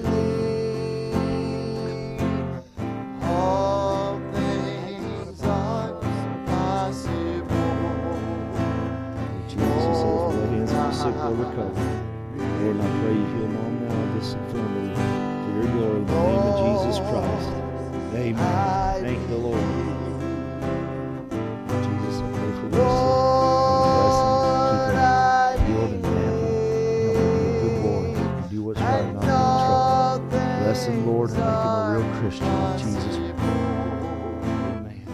Jesus, if the hands of the sick will recover. Lord, I pray you heal mom now of this infirmity. Your glory in the name of Jesus Christ. Amen. Thank the Lord. Jesus, I pray for your sick. Bless him. Keep him healed and happy. Help him be a good boy and do what's right, not be in trouble. Bless him, Lord, and make him a real Christian in Jesus' name. Amen.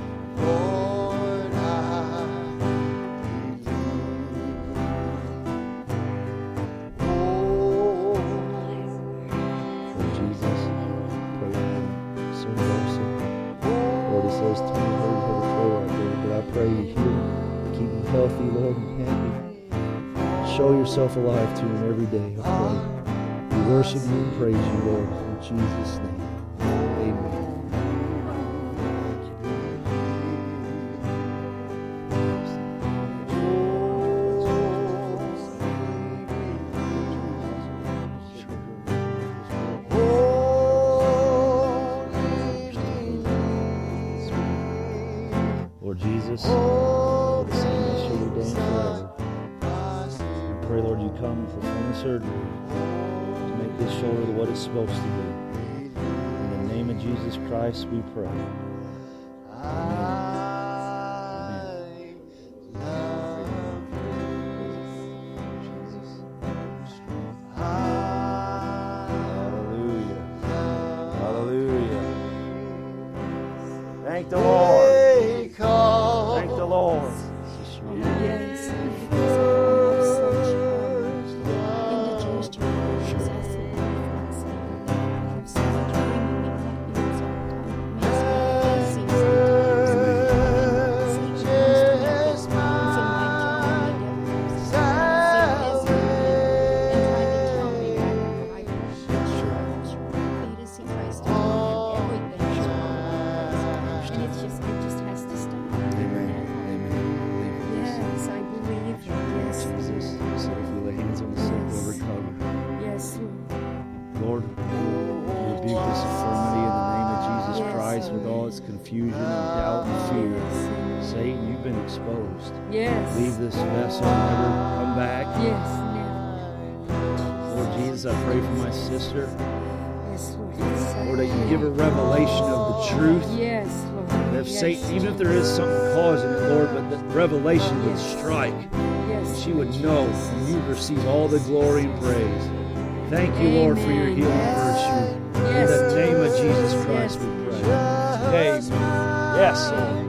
Healthy, Lord, and happy. Show yourself alive to him every day, I pray. We worship you and praise you, Lord, in Jesus' name. Amen. Lord Jesus, come and perform the surgery to make this shoulder what it's supposed to be. In the name of Jesus Christ we pray. Hallelujah. Hallelujah. Thank the Lord. Thank the Lord. Yes. Confusion and doubt and fear. Satan, you've been exposed. Yes. Leave this vessel and never come back. Yes, never. Lord Jesus, I pray for my sister. Yes, Yes, Lord. Yes, Lord, that you give her revelation of the truth. Yes, Lord. That if Yes. Satan, even if there is something causing it, Lord, but that revelation would strike. Yes, She would Lord know Jesus. and you'd receive all the glory and praise. Thank you, Lord, for your Amen. healing virtue. Yes, In the name of Jesus. Jesus Christ Yes. we pray. Amen. Yes, Lord.